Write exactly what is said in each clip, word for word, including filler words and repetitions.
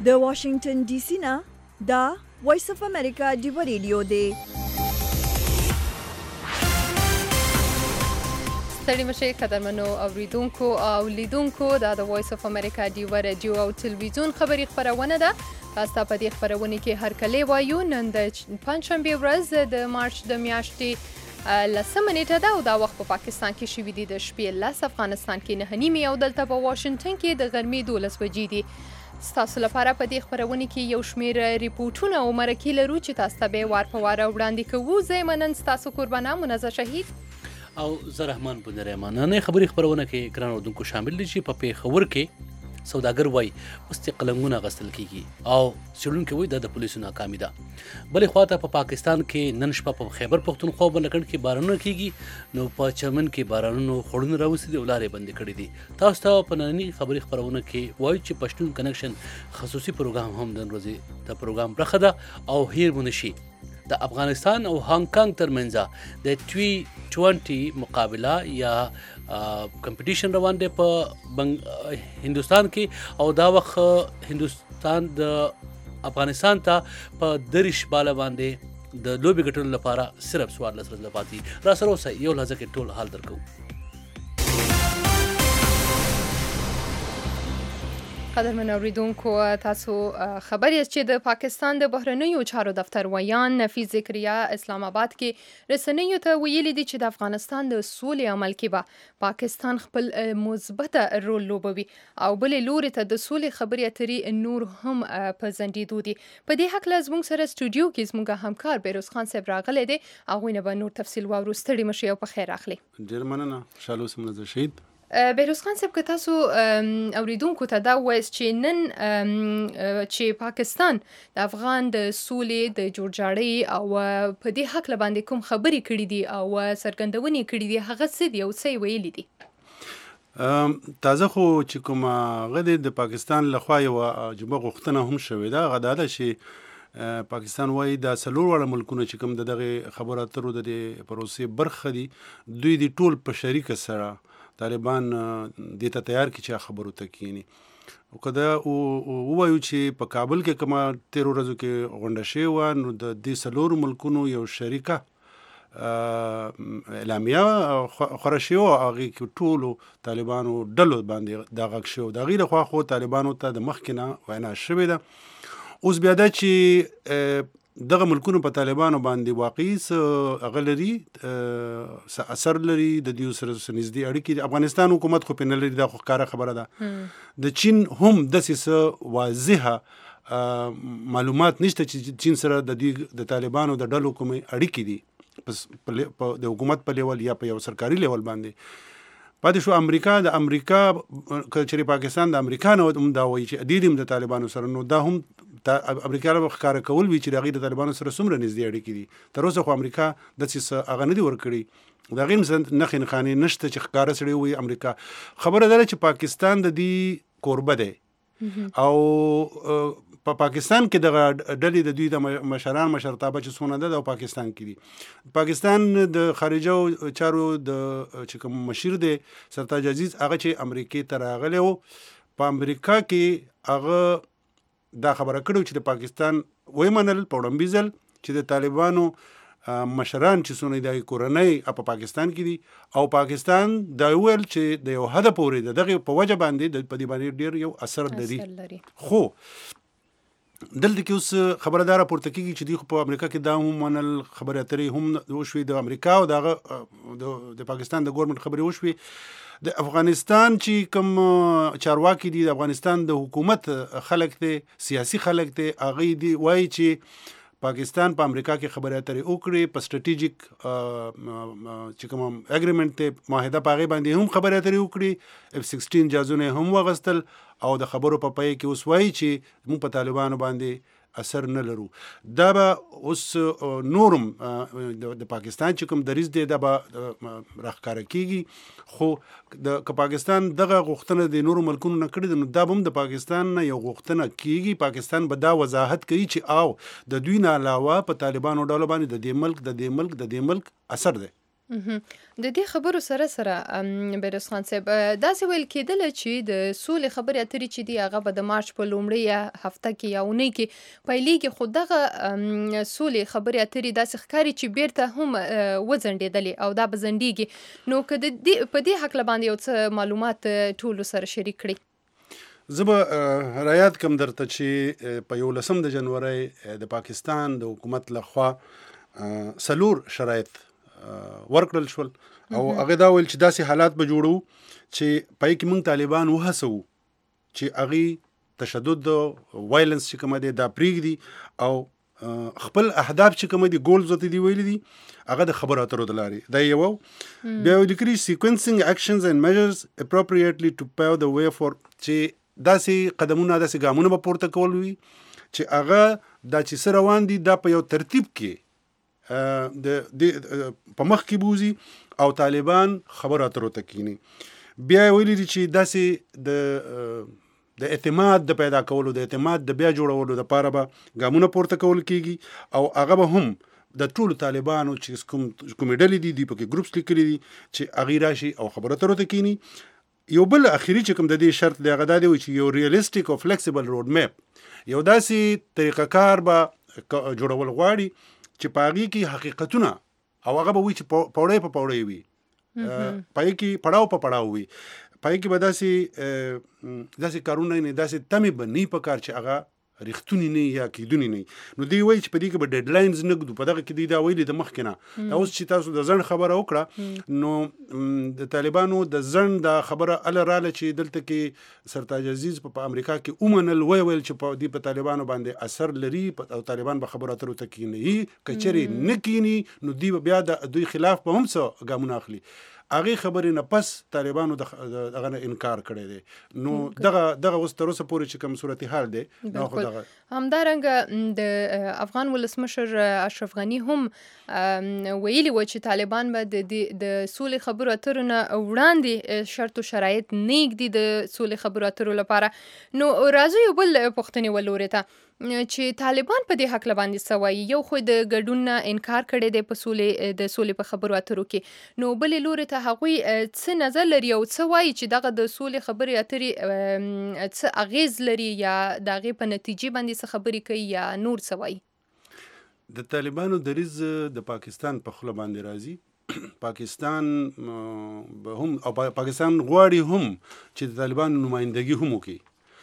د واشنگټن ډي سي نه دا وایس اف امریکا ډیو ریډیو دی. ستړي مشئ قدرمنو اوریدونکو او لیدونکو، دا د وایس اف امریکا ډیو رادیو او تلویزیون خبري خپرونه ده. تاسو په دې خپرونه کې هر کله وایو نن د پنځشنبه ورځ د مارچ د میاشتې لسمه نیټه ده او دا وخت په پاکستان کې شوي دي د شپې لس، افغانستان کې نهه نیمې او دلته په واشنګټن کې د غرمې دولس بجې دي. ستاسو لپاره په دې خپرونه کې یو شمېر ریپورټونه او مرکې لرو چې تاسو ته به وار په واره وړاندې کوو. زه یم نن ستاسو قربانه منزه شهید او زه رحمان بن رحمان. نن خبري خبرونه کې ګران اردوونکو شامل دي چې په پیښور کې سوداګر وای اوس ته قلمونه غسل کیږي او څېړونکي وای دا د پولیسو ناکامي ده. بلې خواته په پاکستان کې نن شپه په خیبر پختونخوا بلکړ کې بارانونه کیږي، نو په چمن کې بارانونو خړون راوستي دي او لارې بندې کړې دي. تاسو ته په نننۍ خبري خبرونه کې وای چې پښتون کنکشن خصوصي پروګرام هم د ورځې د پروګرام برخه ده او هیر مونشي د افغانستان او هانګ کانګ ترمنځ د ټوي بیس مقابله یا کمپټیشن روان دی په هندوستان کې او دا وخت هندوستان د افغانستان ته په دریش بالا باندې د لوبي ګټلو لپاره صرف څوارلس ورځې پاتې. را سره اوسئ یو لحظه کې ټول حال درکو. قدرمن اوریدونکو، تاسو خبر یاست چې د پاکستان د بهرنیو چارو دفتر ویان نفیس ذکریا اسلام آباد کې رسنیو ته ویلي دي چې د افغانستان د سولې عمل کې به پاکستان خپل مثبته رول لوبوي او بلې لوري ته د سولې خبرې اترې نور هم په ځنډېدو دي. په دې هکله زموږ سره سټوډیو کې زموږ همکار بیروز خان صاحب راغلی دی. هغوی نه به نور تفصیل واورو. ستړي مشئ او په خیر راغلی. ډېر مننه. خوشحاله اوسم منزه شهید. بیروز خان صاحب، که تاسو اوریدونکو ته دا وایست چې نن چې پاکستان د افغان د سولې د جوړجاړي او په دې هکله باندې کوم خبرې کړي دي او څرګندونې کړي دي، هغه څه دي او څه یې ویلي دي؟ تازه خو چې کومه هغه د پاکستان لخوا یوه عجیبه غوښتنه هم شوې ده، هغه دا ده چې پاکستان وایي دا څلور واړه ملکونه چې کوم د دغې خبرو اترو د دې پروسې برخه دي، دوی د ټول په شریکه سره طالبان دې ته تیار کړي چې خبرو ته کښیني. او که دا ووایو چې په کابل کې کومه تېرو ورځو کې غونډه شوې وه، نو د دې څلورو ملکونو یو شریکه اعلامیه خوره شوې وه، هغې کې ټولو طالبانو ډلو باندې دا غږ شوی. د هغې لخوا خو طالبانو ته د مخکې نه وینا شوې ده. اوس بیا دا چې دغه ملکونو په طالبانو باندې واقعي څه هغه لري، څه اثر لري، د دوی سره څه نږدې اړیکې دي. افغانستان حکومت خو پرې نه لري، دا خو ښکاره خبره ده. د چین هم داسې څه واضحه معلومات نشته چې چین سره د دوی د طالبانو د ډلو کومې اړیکې دي د حکومت په لیول یا په یو سرکاري لیول باندې. پاتې شو امریکا. د امریکا که چېرې پاکستان د امریکا نه هم دا وایي چې دې هم د طالبانو سره، نو دا هم امریکا له ښکاره کول وي چې د هغې د طالبانو سره څومره نږدې اړیکې دي. تر اوسه خو امریکا داسې څه هغه نه دي ورکړي، د هغې هم نښې نښانې نشته چې ښکاره سړی ووایي امریکا. خبره دا ده چې پاکستان د دې کوربه دی او په پاکستان کې دغه ډلې د دوی د مشران مشرتابه چې څونه ده او پاکستان کې دي. پاکستان د خارجه چارو د چې کوم مشیر دی سرتاج عزیز، هغه چې امریکې ته راغلی و، په امریکا کې هغه دا خبره کړې چې د پاکستان ویمنل په وړاندې ځل چې د طالبانو مشران چې څونه د کورنۍ په پاکستان کې دي او پاکستان دا ویل چې د یو حد پورې د دغه په وجه باندې په دې باندې ډېر یو اثر لري. خو دلته کې اوس خبره دا راپورته کېږي چې دوی خو په امریکا کې دا هم منل، خبرې اترې هم وشوې د امریکا او د د پاکستان د ګورنمنټ خبرې وشوې. د افغانستان چې کوم چارواکي دي، د افغانستان د حکومت خلک دی، سیاسي خلک دی، هغوی دی وایي چې پاکستان په امریکا کې خبرې اترې وکړي، په سټریټیجیک چې کوم اګریمنټ دی معاهده په هغې باندې هم خبرې اترې وکړي، اف سکسټین جازونه هم واغستل او د خبرو په پای کې اوس وایي چې موږ په طالبانو باندې اثر نه لرو. دا به اوس نورم د پاکستان چې کوم دریځ دی دا به راښکاره کېږي. خو د که پاکستان دغه غوښتنه د نورو ملکونو نه کړې ده، نو دا به هم د پاکستان نه یو غوښتنه کېږي. پاکستان به دا وضاحت کوي چې او د دوی نه علاوه په طالبانو ډلو باندې د دې ملک د دې ملک د دې ملک اثر دی. د دې خبرو سره سره بیروز خان صاحب داسې ویل کېدله چې د سولې خبرې اترې چې دي هغه به د مارچ په لومړۍ یا هفته کې یا اونۍ کې پیلېږي، خو دغه سولې خبرې اترې داسې ښکاري چې بیرته هم وځنډېدلې او دا به ځنډېږي. نو که د دې په دې هکله باندې یو څه معلومات ټولو سره شریک کړي. زه به رایاد کم درته چې په یولسم د جنورۍ د پاکستان د حکومت لخوا څلور شرایط ورکړل شول او هغه دا ویل چې داسې حالات به جوړو چې پای کې موږ طالبان وهڅو چې هغه تشدد وایلنس چې کوم دی دا پرېږدي او خپل اهداف چې کوم دي ګولز ورته دی ویلي دي هغه د خبرو اترو د لارې دا یو. بیا یې لیکلي sequencing actions and measures appropriately to pave the way for چې داسې قدمونه داسې ګامونه به پورته کول وي چې هغه دا چې څه روان دي دا په یو ترتیب کې د په مخ کې بوزي او طالبان خبرو اترو ته کینی. بیا ویلي دي چې داسې د د اعتماد د پیدا کولو د اعتماد د بیا جوړولو لپاره به ګامونه پورته کول کیږي او هغه به هم د ټولو طالبانو چې کوم کومې ډلې دي دی پکې ګروپس لیکلي دي چې هغې راشي او خبرو اترو ته کینی. یو بل اخري چې کوم د دې شرط دی هغه دا دی چې یو ریالسټیک او فلیکسیبل روډ میپ یو داسې طریقه کار به جوړول غواړي چې په هغې کې حقیقتونه او هغه به وي چې پوړی په پوړی وي، پای کې پړاو په پړاو وي، پای کې به داسې داسې کارونه نه داسې تمې به نه په کار چې هغه رښتونی نه یا کیدونی نه. نو دی وایي چې په دې کې به ډیډ لاینز نه ږدو، په دغه کې دی دا ویلي د مخکې نه. دا اوس چې تاسو د ځنډ خبره وکړه نو د طالبانو د ځنډ دا خبره اله راله چې دلته کې سرتاج عزیز په امریکا کې ومنل وی ویل چې په دې په طالبانو باندې اثر لري او طالبان به خبرو اترو ته کینی، کچري نه کینی نو دی بیا د دوی خلاف په هم څه ګامونه اخلي. هغې خبرې نه پس طالبانو دغه نه انکار کړی دی. نو دغه دغه اوس تر اوسه پورې چې کوم صورتحال دی دا خو دغه همدارنګه د افغان ولسمشر اشرف غني هم ویلي و چې طالبان به د د سولې خبرو اترو نه وړاندې شرط و شرایط نه ږدي د سولې خبرو اترو لپاره. نو راځو یو بل پوښتنې ولورې ته چې طالبان په دې هکله باندې څه وایي. یو خو د ګډون نه انکار کړی دی په سولې د سولې په خبرو اترو کې، نو بلې لورې ته هغوی څه نظر لري او څه وایي چې دغه د سولې خبرې اترې څه اغیز لري یا د هغې په نتیجې باندې څه خبرې کوي یا نور څه وایي. د طالبانو دریځ د پاکستان په خوله باندې راځي. پاکستان به هم او پاکستان غواړي هم چې د طالبانو نمایندګي هم وکړي.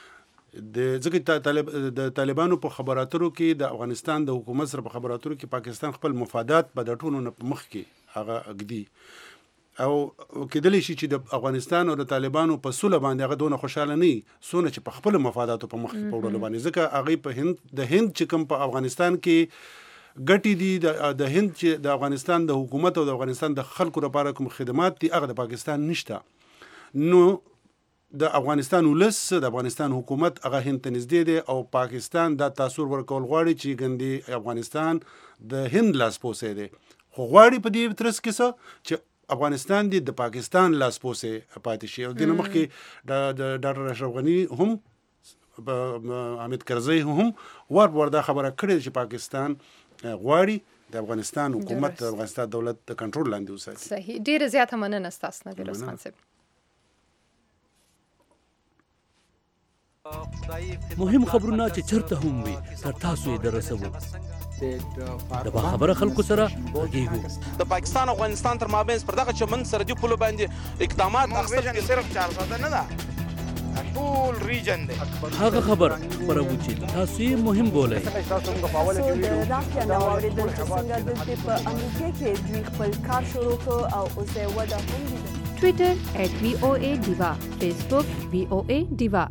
د ځکه طالب د طالبانو په خبراترو کې د افغانستان د حکومت سره په خبراترو کې پاکستان خپل مفادات په د ټولو نه مخ کې هغه اګدي او کېدلی شي چې د افغانستان او د طالبانو په سوله باندې هغه دونه خوشاله نه سونه چې په خپل مفاداتو په مخ کې پوړل باندې، ځکه هغه په هند د هند چې کوم په افغانستان کې ګټي دي د هند چې د افغانستان د حکومت او د افغانستان د خلکو لپاره کوم خدمات دي هغه د پاکستان نشته. نو د افغانستان ولس د افغانستان حکومت هغه هند ته نږدې دی او پاکستان دا تاثیر ورکول غواړي چې ګندې افغانستان د هند لاسپوسی دی، خو غواړي په دې ترڅ کې څه چې افغانستان دی د پاکستان لاسپوسی پاتې شي. او دې نه مخکې د ډاکټر اشرف غني هم حامد کرزي هم ور ور دا خبره کړې چې پاکستان غواړي د افغانستان حکومت د افغانستان دولت د کنټرول لاندې وساتي. صحیح، ډیره زیاته مننه ستاسو نه بیروز خان صاحب. مهم خبرونه چې چرته هم وي تر تاسو یې درسوو. د باخبره خلکو سره غږیږو. د پاکستان او افغانستان تر مابین پر دغه چمن سرحدي پولو باندې اقدامات اخیستل کېږي. صرف چار ساده نه ده، ټول ریجن دی. هغه خبر خپروو چې تاسو یې مهم بولئ. تاسو د رافیا نه واورېدل چې څنګه دلته په امریکا کې دوی خپل کار شروع کړ او اوس یې وده هم لیده. ټویټر ایټ وی او ای ډیوا، فیسبوک وی او ای ډیوا.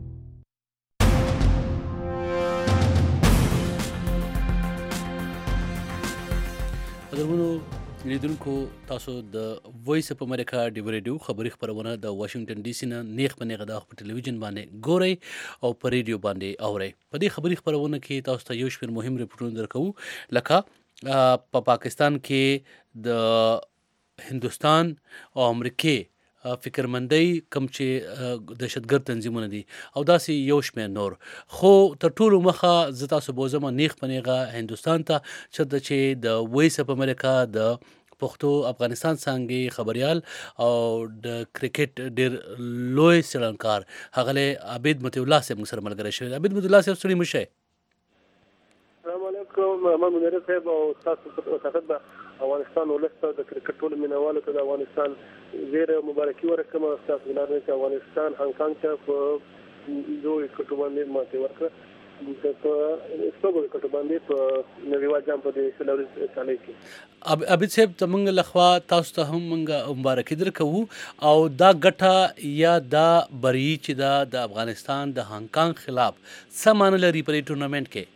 قدرمنو لیدونکو، تاسو د وایس اف امریکا ډیو ریډیو خبري خبرونه د واشنگټن ډي سي نه نیغ په نیغه د په ټلویزیون باندې ګورئ او په ریډیو باندې اورئ. په دې خبري خبرونه کې تاسو ته یو شمېر مهم ریپورټونه درکوو، لکه په پا پاکستان کې د هندوستان او امریکې فکرمندۍ کوم چې دهشتګرد تنظیمونه دي او داسې یو شمېر نور. خو تر ټولو مخه زه تاسو بوزم نیغ په نیغه هندوستان ته چې د وایس اف امریکا د پښتو افغانستان څانګې خبريال او د کرکټ ډیر لوی څېړنکار ښاغلی عبید مطیع الله صاحب موږ سره ملګری شوی. عبید مطیع الله صاحب ستړي مه شئ. السلام علیکم محمد منیر صاحب او تاسو وساتت به افغانستان ولس ته د کرکټ ټولو مینوالو ته د افغانستان زیره مبارکي ورکوم. تاسو ولر چې افغانستان هانګ کانګ ته په دوی کټو باندې ماته ورکړه په سپوږمۍ کټو باندې په نړیوال جام په دې سلوري سالي کې. عبید صاحب ته موږ لخوا تاسو ته هم موږ مبارکي درکوو او دا ګټه یا دا بری چې دا د افغانستان د هانګ کانګ خلاف څه معنی لري په دې ټورنمنټ کې؟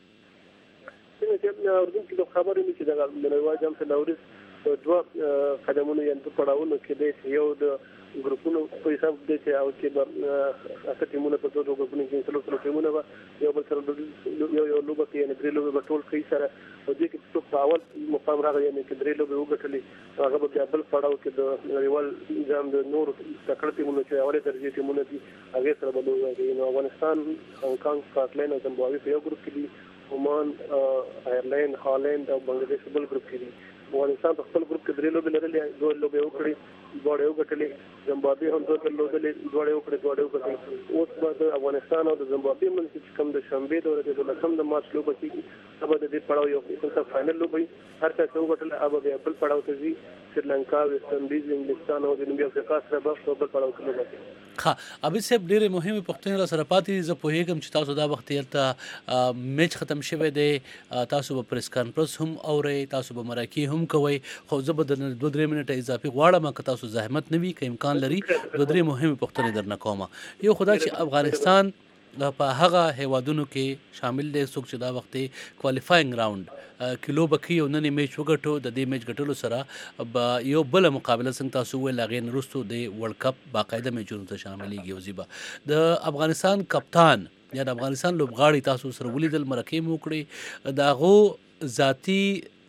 اردن کې د خبرې مې چې د نړیوال جام په لوري دوه قدمونه یې په پړاوونو کې دی. یو د ګروپونو په حساب دی چې او چې به اته ټیمونه په دوه ګروپونو کې څلور څلور ټیمونه به یو بل سره یو یو لوبه کې یعنې درې لوبې به ټول کوي سره او دې کې څوک په اول مقام راغلی یعنې چې درې لوبې وګټلې هغه به بیا بل پړاو کې د نړیوال جام د نورو تکړه ټیمونو چې اولې درجې ټیمونه دي هغې سره به لوبه کوي. نو افغانستان هانګ کانګ سکاټلینډ او زمبابوې په یو ګروپ کې دي. عمان آیرلینډ هالینډ او بنګلادیش په بل ګروپ کې دي. افغانستان په خپل ګروپ کې درې لوبې لرلې دوه لوبې وکړې دواړه یې وګټلې. زمبابوې هم دوه لوبې دواړه یې وکړې دواړه یې وګټلې. اوس به د افغانستان او د زمبابوې منځ کې کوم د شنبې د ورځې دولسم د مارچ لوبه کېږي هغه د دې پړاو یو قسم فاینل لوبه وي. هر چا چې وګټله هغه بیا بل پړاو ته ځي. سریلانکا ویسټ انډیز انګلستان او جنوبي افریقا سره به په بل پړاو کې لوبه کوي. ښه عبید صاحب ډېرې مهمې پوښتنې را سره پاتې دي. زه پوهېږم چې تاسو دا وخت هلته میچ ختم شوی دی تاسو به پریس کانفرنس هم اورئ تاسو به مرکې هم کوئ خو زه به د دوه درې منټه اضافي غواړم که تاسو زحمت نه وي که امکان لري دوه درې مهمې پوښتنې درنه کوم. یو خو دا چې افغانستان په هغه هیوادونو کې شامل دی څوک چې دا وخت کوالیفاینګ راوند کې لوبه کوي او نن یې میچ وګټو. د دې میچ ګټلو سره به یو بله مقابله څنګه تاسو وویل هغې نه وروستو د ورلډ کپ باقاعده میچونو ته شاملېږي. او زیبه د افغانستان کپتان یا د افغانستان لوبغاړي تاسو سره ولیدل مرکې مو وکړې د هغو ذاتي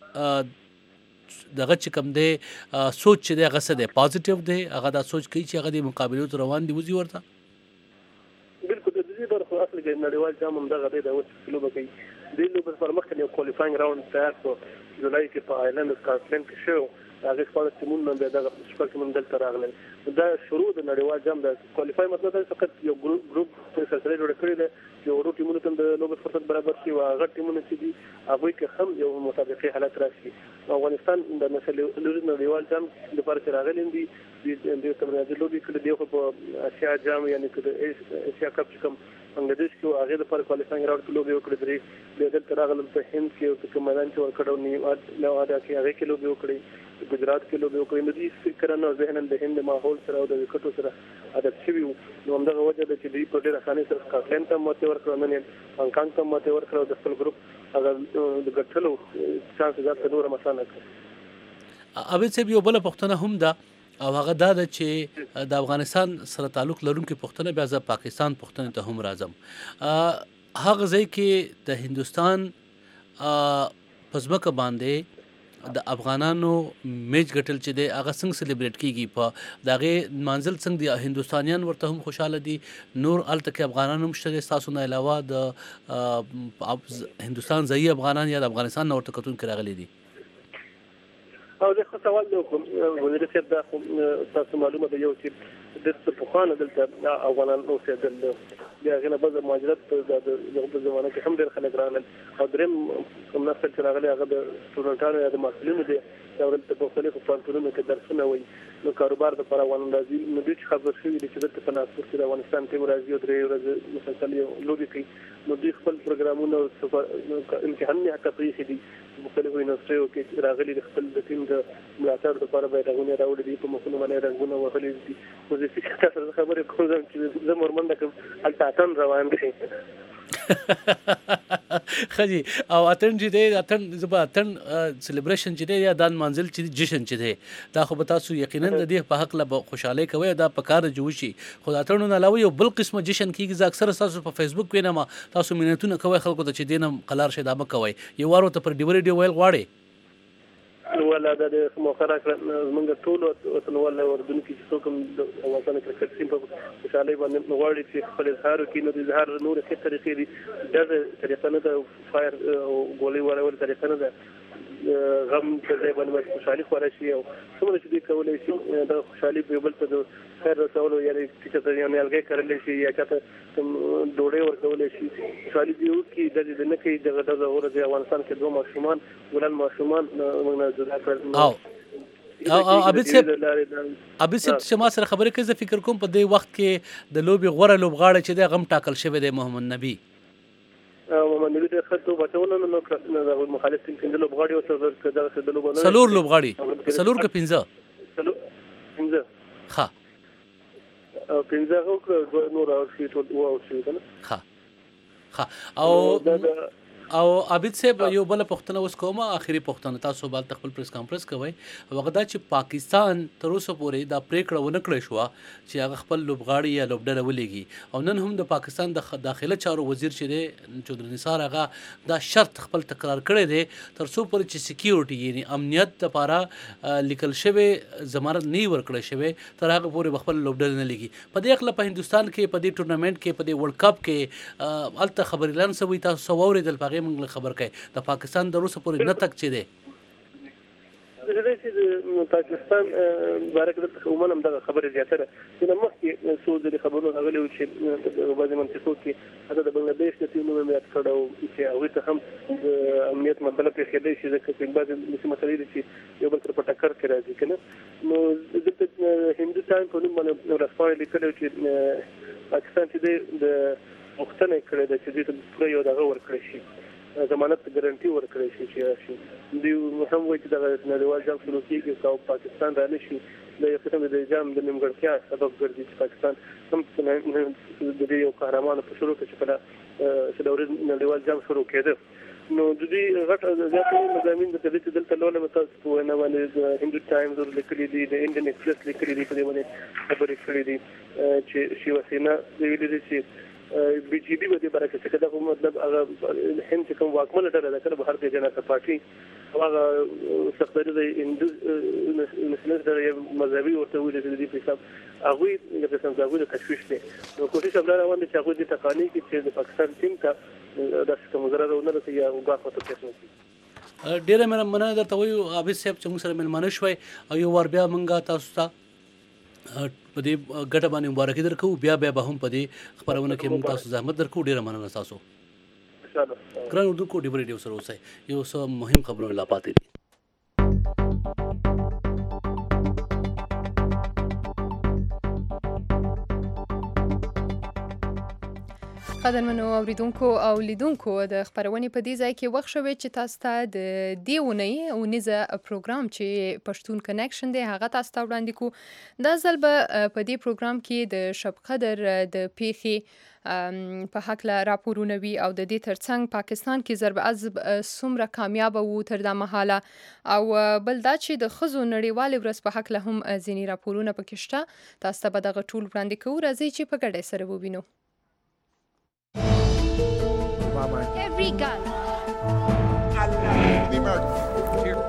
دغه چې کوم دی سوچ چې دی هغه څه دی پازیټیو دی هغه دا سوچ کوي چې هغه د مقابلو ته روان دي وځي ورته؟ بالکل د دې برخه اصل کې نړیوال جام هم دغه دی د اوس لوبه کوي. دې لوبه پر مخکې یو کوالیفاینګ راوند تیار کړو جولای کې په آیرلند سکاټلینډ کې شو. هغه خپل ټیمونه بیا دغه شپږ ټیمونه دلته راغلل. دا شروع د نړیوال جام د کوالیفای مطلب دا فقط یو ګروپ ګروپ په سلسله جوړ کړی دی چې ورو ټیمونو ته د لوبې فرصت برابر شي او هغه ټیمونه چې دي هغوی کې هم یو مطابقي حالت راشي. افغانستان د نړیوال جام لپاره چې راغلي دي د تمریناتي لوبې کړي دي خو په اسیا جام یعنې که د اسیا کپ چې کوم بنګلادیش کې هغې دپاره کوالیفاینګ راوند کې لوبې وکړې درې بیا دلته راغلل په هند کې او په میدان چې ورکړ او نوادا کې هغې کې لوبې وکړې ګجرات کې لوبې وکړې. نو دوی فکرا او ذهنا د هند ماحول سره او د وکټو سره عادت شوي وو. نو همدغه وجه ده چې دوی په ډېره اسانۍ سره سکاټلینډ ته ماتې ورکړه نن یې هانګ کانګ ته ماتې ورکړه او د خپل ګروپ هغه د ګټلو چانس یې ځان ته نور هم اسانه کړ. عبید صاحب یو بله پوښتنه هم ده او هغه دا ده چې د افغانستان سره تعلق لرونکې پوښتنه بیا زه پاکستان پوښتنې ته هم راځم. هغه ځای کې د هندوستان په ځمکه باندې د افغانانو میچ ګټل چې دی هغه څنګه سلیبریټ کیږي په د هغې منزل څنګه دي هندوستانیان ورته هم خوشحاله دي نور هلته کې افغانان هم شته دي ستاسو نه علاوه د هندوستان ځایي افغانان یا د افغانستان نه ورته کتونکي راغلي دي؟ او زه ښه سوال دی وکړم وزیر صاحب دا خو تاسو معلومه ده یو چې دلته پخوانه دلته افغانان اوسېدل بیا هغې نه بعد مهاجرت په دغه زمانه کې هم ډېر خلک راغلل او درېیم کوم نسل چې راغلی هغه د سټوډنټانو یا د محصلینو دی یا دلته په مختلفو پوهنتونونو کې درسونه وایي نو کاروبار دپاره افغانان راځي نو دوی چې خبر شوي دي چې دلته په ناسپور کې د افغانستان ټیم راځي او درې ورځې مسلسل یو لوبې کوي نو دوی خپل پروګرامونه امتحانونه حتی پرېښي دي مختلفو یونیورسټیو کې راغلي د خپل د ټیم د ملاتړ دپاره بیرغونه راوړي دي په مخونو باندې رنګونه وهلي دي نو زه فکر تا سره خبرې کوم چې زه مرمنډه کوم هلته اتن روان دی ښه جي او اتن چې دی اتن زه به اتن سلیبریشن چې دی یا دا منزل چې جشن چې دی دا خو به تاسو یقینا د دې په هکله به خوشحالۍ کوئ دا په کار چې وشي خو د اتنو نه علاوه یو بل قسمه جشن کېږي زه اکثره ستاسو په فیسبوک وینم تاسو منتونه کوئ خلکو ته چې دې نه قلار شي دا مه کوئ یو وار ورته پر ډیوه ریډیو ویل غواړئ ولا دا د موقع راکړه زموږ ټولو وطنوالو اردن کې چې څوک هم د افغانستان کرکټ ټیم په خوشحالۍ باندې غواړي چې خپل اظهار وکړي نو د اظهار نورې ښې طریقې دي دغه طریقه نه ده فایر او ګولۍ واړول طریقه نه ده غم په ځای باندې خوشحالي خوره شي او څومره چې دوی کولی شي د خوشحالي په یو بل ته د خیر رسولو یعنې چې ته یو نیالګی کرلی شي یا چاته ډوډۍ ورکولی شي خوشحالي دوی وکړي ډزې د نه کوي دغه ډزه ورځې افغانستان کې دوه ماشومان ګلان ماشومان موږ نه جدا کړل او او عابد صاحب عابد صاحب چې ما سره خبرې کوي زه فکر کوم په دې وخت کې د لوبې غوره لوبغاړی چې دی غم ټاکل شوی دی محمد نبي محمد نبي د خط بچونه نو د مخالف ټیم پنځه لوبغاړي او څلور دغه د لوبغاړي څلور لوبغاړي څلور که پنځه پنځه ښه او پنځه هغه نور او شي ټول او شي کنه ښه ښه او او عابد صاحب یو بل پښتنه اوس کومه اخیری پښتنه تاسو بل خپل پریس کانفرنس کوي وغدا چې پاکستان تر اوسه پورې دا پریکړه ونه کړې شو چې هغه خپل لوبغاړي یا لوبډله ولېږي او نن هم د پاکستان د داخله چارو وزیر چې دی چودري نثار هغه دا شرط خپل تکرار کړی دی تر څو پورې چې سکیورټي یعنی امنیت لپاره لیکل شوی ضمانت نه ورکړی شوی تر هغه پورې خپل لوبډله نه لګي په دې خپل په هندستان کې په دې ټورنمنت کې په دې ورلد کپ کې الته خبري لان سوي تاسو وریدل پغه موږ خبر کوي د پاکستان د روسو پورې نه تک چي دي زه چې پاکستان بارک د عموما هم دغه خبره زیاتره چې مخکې څو د خبرونو غلي و چې په بعضي منطقو کې حتی د بنگلاديش د ټیمونو مې کړو چې هغه ته هم امنیت مسله په خېدې شي ځکه چې بعضي مسلې دي چې یو بل تر په ټکر کې راځي کنه نو د هندوستان په نوم باندې راځي لیکل چې پاکستان چې د مختنه کړی د چې د پوره یو دغه ور کړی شي ضمانت ګارانټي ورکړی شي چې شي دوی هم وایي چې د نړیوال جام شروع کېږي او پاکستان را نه شي د یو قسم د جام د نیمګړتیا سبب ګرځي چې پاکستان هم د دې یو قهرمان په شروع کې چې کله چې د ورځ نړیوال جام شروع کېده نو د دې غټ زیاتې مضامین د دې چې دلته لوله متاسف په نه باندې هندو ټایمز لیکلي دي د انډین ایکسپریس لیکلي دي په دې باندې خبرې کړې دي چې شي وسینا د ویلي چې بي جي بي باندې برکه چې دا مطلب هغه هند چې کوم واکمنه ډله ده کله بهر د جنتا پارټي هغه سختري د هندو نسل د مذهبي ورته ویل دي په حساب هغه د څنګه هغه د تشويش دي نو کوشش وکړه روان چې هغه د تقانی کې چې د پاکستان ټیم ته د څه مزرره ونه رسي یا وګاخه ته کېږي ډیره مننه درته وایو عابد صاحب چې موږ سره ملمانه شوي او یو ور بیا مونږه تاسو ته په دې ګټه باندې مبارکي درکو بیا بیا به هم په دې خبرونه کې موږ تاسو زحمت درکو ډیره مننه تاسو ان شاء الله ګران اردو کو ډیو ریډیو سره اوسئ یو څه مهم خبرونه لا پاتې دي قدرمنو اوریدونکو او لیدونکو د خبرونې په دې ځای کې وخت شوی چې تاسو ته د دې اونۍ اونیزه پروګرام چې پښتون کنیکشن دی هغه تاسو ته وړاندې کوو دا ځل به په دې پروګرام کې د شب قدر د پیښې په هکله راپورونه وي او د دې ترڅنګ پاکستان کې ضرب عضب څومره کامیاب وو تر دا مهاله او بل دا چې د ښځو نړیوالې ورځ په هکله هم ځینې راپورونه پکې شته تاسو ته به دغه ټول وړاندې کوو راځئ چې په ګډه سره ووینو Every gun. The American. Here.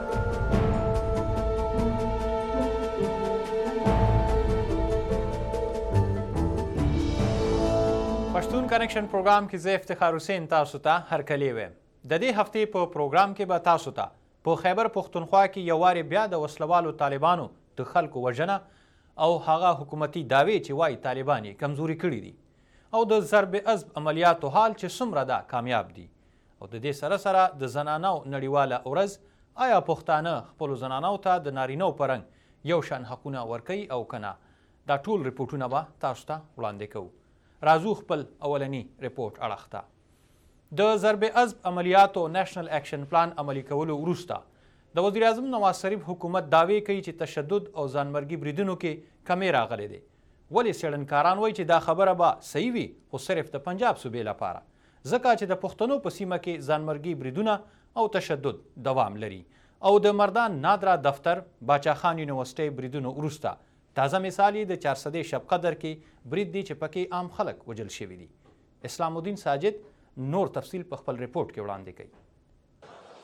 پښتون کنیکشن پروګرام کې زه افتخار حسین تاسو ته هرکلی وایم د دې هفتې په پروګرام کې به تاسو ته په خیبر پښتونخوا کې یو وارې بیا د وسلوالو طالبانو د خلکو وژنه او هغه حکومتي دعوې چې وایي طالبان یې کمزوري کړي دي او د ضرب عضب عملیاتو حال چې څومره ده کامیاب دي او د دې سره سره د زنانو نړیواله ورځ آیا پښتانه خپلو زنانو ته د نارینو په رنګ یو شان حقونه ورکوي او که نه دا ټول ریپورټونه به تاسو ته وړاندې کوو راځو خپل اولنی ریپورټ اړخ ته د ضرب عضب عملیاتو نیشنل اکشن پلان عملي کولو وروسته د وزیر اعظم نواز شریف حکومت دعوې کوي چې تشدد او ځانمرګي بریدونو کې کمی راغلی دی ولې څېړنکاران وایي چې دا خبره به صحیح وي خو صرف د پنجاب صوبې لپاره ځکه چې د پښتنو په سیمه کې ځانمرګي بریدونه او تشدد دوام لري او د مردان نادرا دفتر باچاخان یونیورسټۍ بریدونو وروسته تازه مثال یې د چارسدې شب قدر کې برید دی چې پکې عام خلک وژل شوي دي اسلام الدین ساجد نور تفصیل په خپل ریپورټ کې وړاندې کوي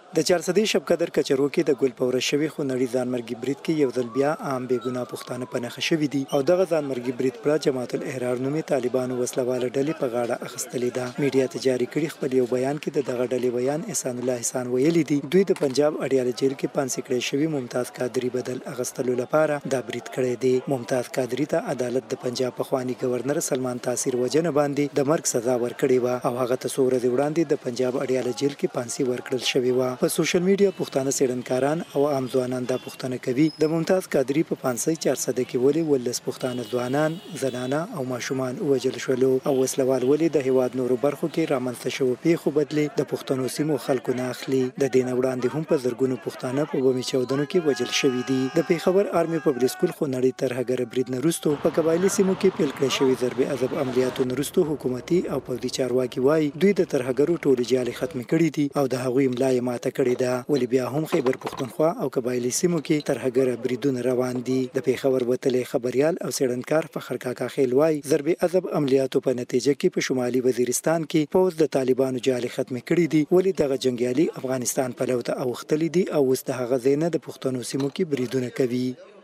د چارسدې شبقدر کچرو کې د ګل پوره شوی خو نړۍ ځانمرګي برید کې یو ځل بیا عام بې ګناه پښتانه په نښه شوي دي او دغه ځانمرګي برید پر جماعت الاحرار نومې طالبانو وسلواله ډلې په غاړه اخیستلې ده. میډیا ته جاري کړي خپل یو بیان کې د دغه ډلې بیان احسان الله احسان ویلي دي دوی د پنجاب اډیاله جیل کې پانسي کړی شوی ممتاز قادری بدل اخیستلو لپاره دا برید کړی دی. ممتاز قادری ته عدالت د پنجاب پخوانی گورنر سلمان تاثیر وجنه باندې د مرګ سزا ورکړې وه او هغه ته څو ورځې وړاندې د پنجاب اډیاله جیل کې پانسي ورکړل شوې وه. په سوشل میډیا پښتانه څېړنکاران او عام ځوانان دا پوښتنه کوي د ممتاز قادری په پانسۍ چارسده کې ولې ولس پښتانه ځوانان زنانه او ماشومان ووژل شولو او وسلوال ولې د هیواد نورو برخو کې رامنځته شوو پیښو بدلې د پښتنو سیمو خلکو نه اخلي. د دې نه وړاندې هم په زرګونو پښتانه په بمي چاودنو کې وژل شوي دي. د پېښور آرمي پبلک سکول خو نړۍ ترهګره برید نه وروستو په قبایلي سیمو کې پیل کړی شوي ضرب عذاب عملیاتو نه وروستو حکومتي او پوځي چارواکي وایي دوی د ترهګرو ټولې جالې ختمې کړي دي او د هغوی ملا یې ماته کړې ده. ولې بیا هم خیبر پښتونخوا او قبایلي سیمو کې ترهګره بریدونه روان دي. د پېښور وتلی خبریال او څېړنکار فخر کاکا خیل وایي ضرب عذاب عملیاتو په نتیجه کې په شمالي وزیرستان کې پوځ د طالبانو جالې ختمې کړي دي. ولې دغه جنګیالي افغانستان پلو ته اوښتلي دي او اوس د هغه ځای نه د پښتنو سیمو کې بریدونه کوي.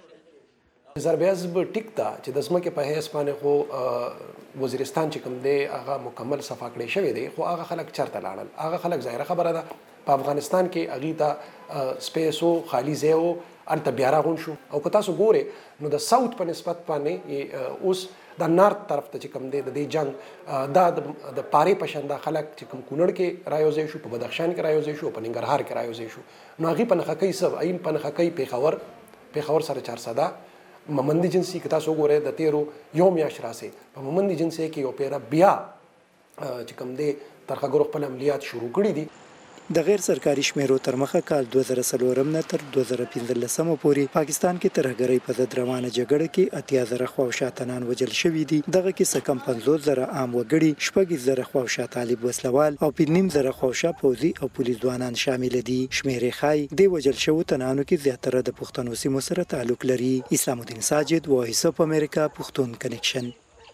ضرب عذاب ټیک ده چې د ځمکې په حیث باندې خو وزیرستان چې کوم دی هغه مکمل صفا کړی شوی دی خو هغه خلک چرته لاړل. هغه خلک ظاهره خبره ده په افغانستان کې هغې ته سپیس و خالي ځای و هلته بیا راغون شو او که تاسو ګورئ نو د ساوت په نسبت باندې اوس د نارت طرف ته چې کوم دی د دې جنګ دا د پارې په شان دا خلک چې کوم کونړ کې رایوځای شو په بدخشان کې رایوځای شو په ننګرهار کې رایوځای شو نو هغې په نښه کوي څه هغې په نښه کوي پېښور پېښور سره چارسده ممندي جنسي که تاسو وګورئ د تیرو یو میاشت راسې په ممندي جنسي کې یو پیره بیا چې کوم دی ترهګرو خپل عملیات شروع کړي دي. د غیر سرکاري شمیرو تر مخه کال دوه زره څلورم نه تر دوه زره پنځلسمه پورې پاکستان کې ترهګرۍ په ضد روانه جګړه کې اتیا زره خواوشا تنان وژل شوي دي. دغه کې څه کم پنځوس زره عام وګړي شپږ زره خواوشا طالب وسلوال او پنځه نیم زره خواوشا پوځي او پولیس ځوانان شامل دي. شمیرې ښایي د وژل شوو تنانو کې زیاتره د پښتنو سیمو سره تعلق لري. اسلام الدین ساجد وایس اف امریکا پښتون کنیکشن.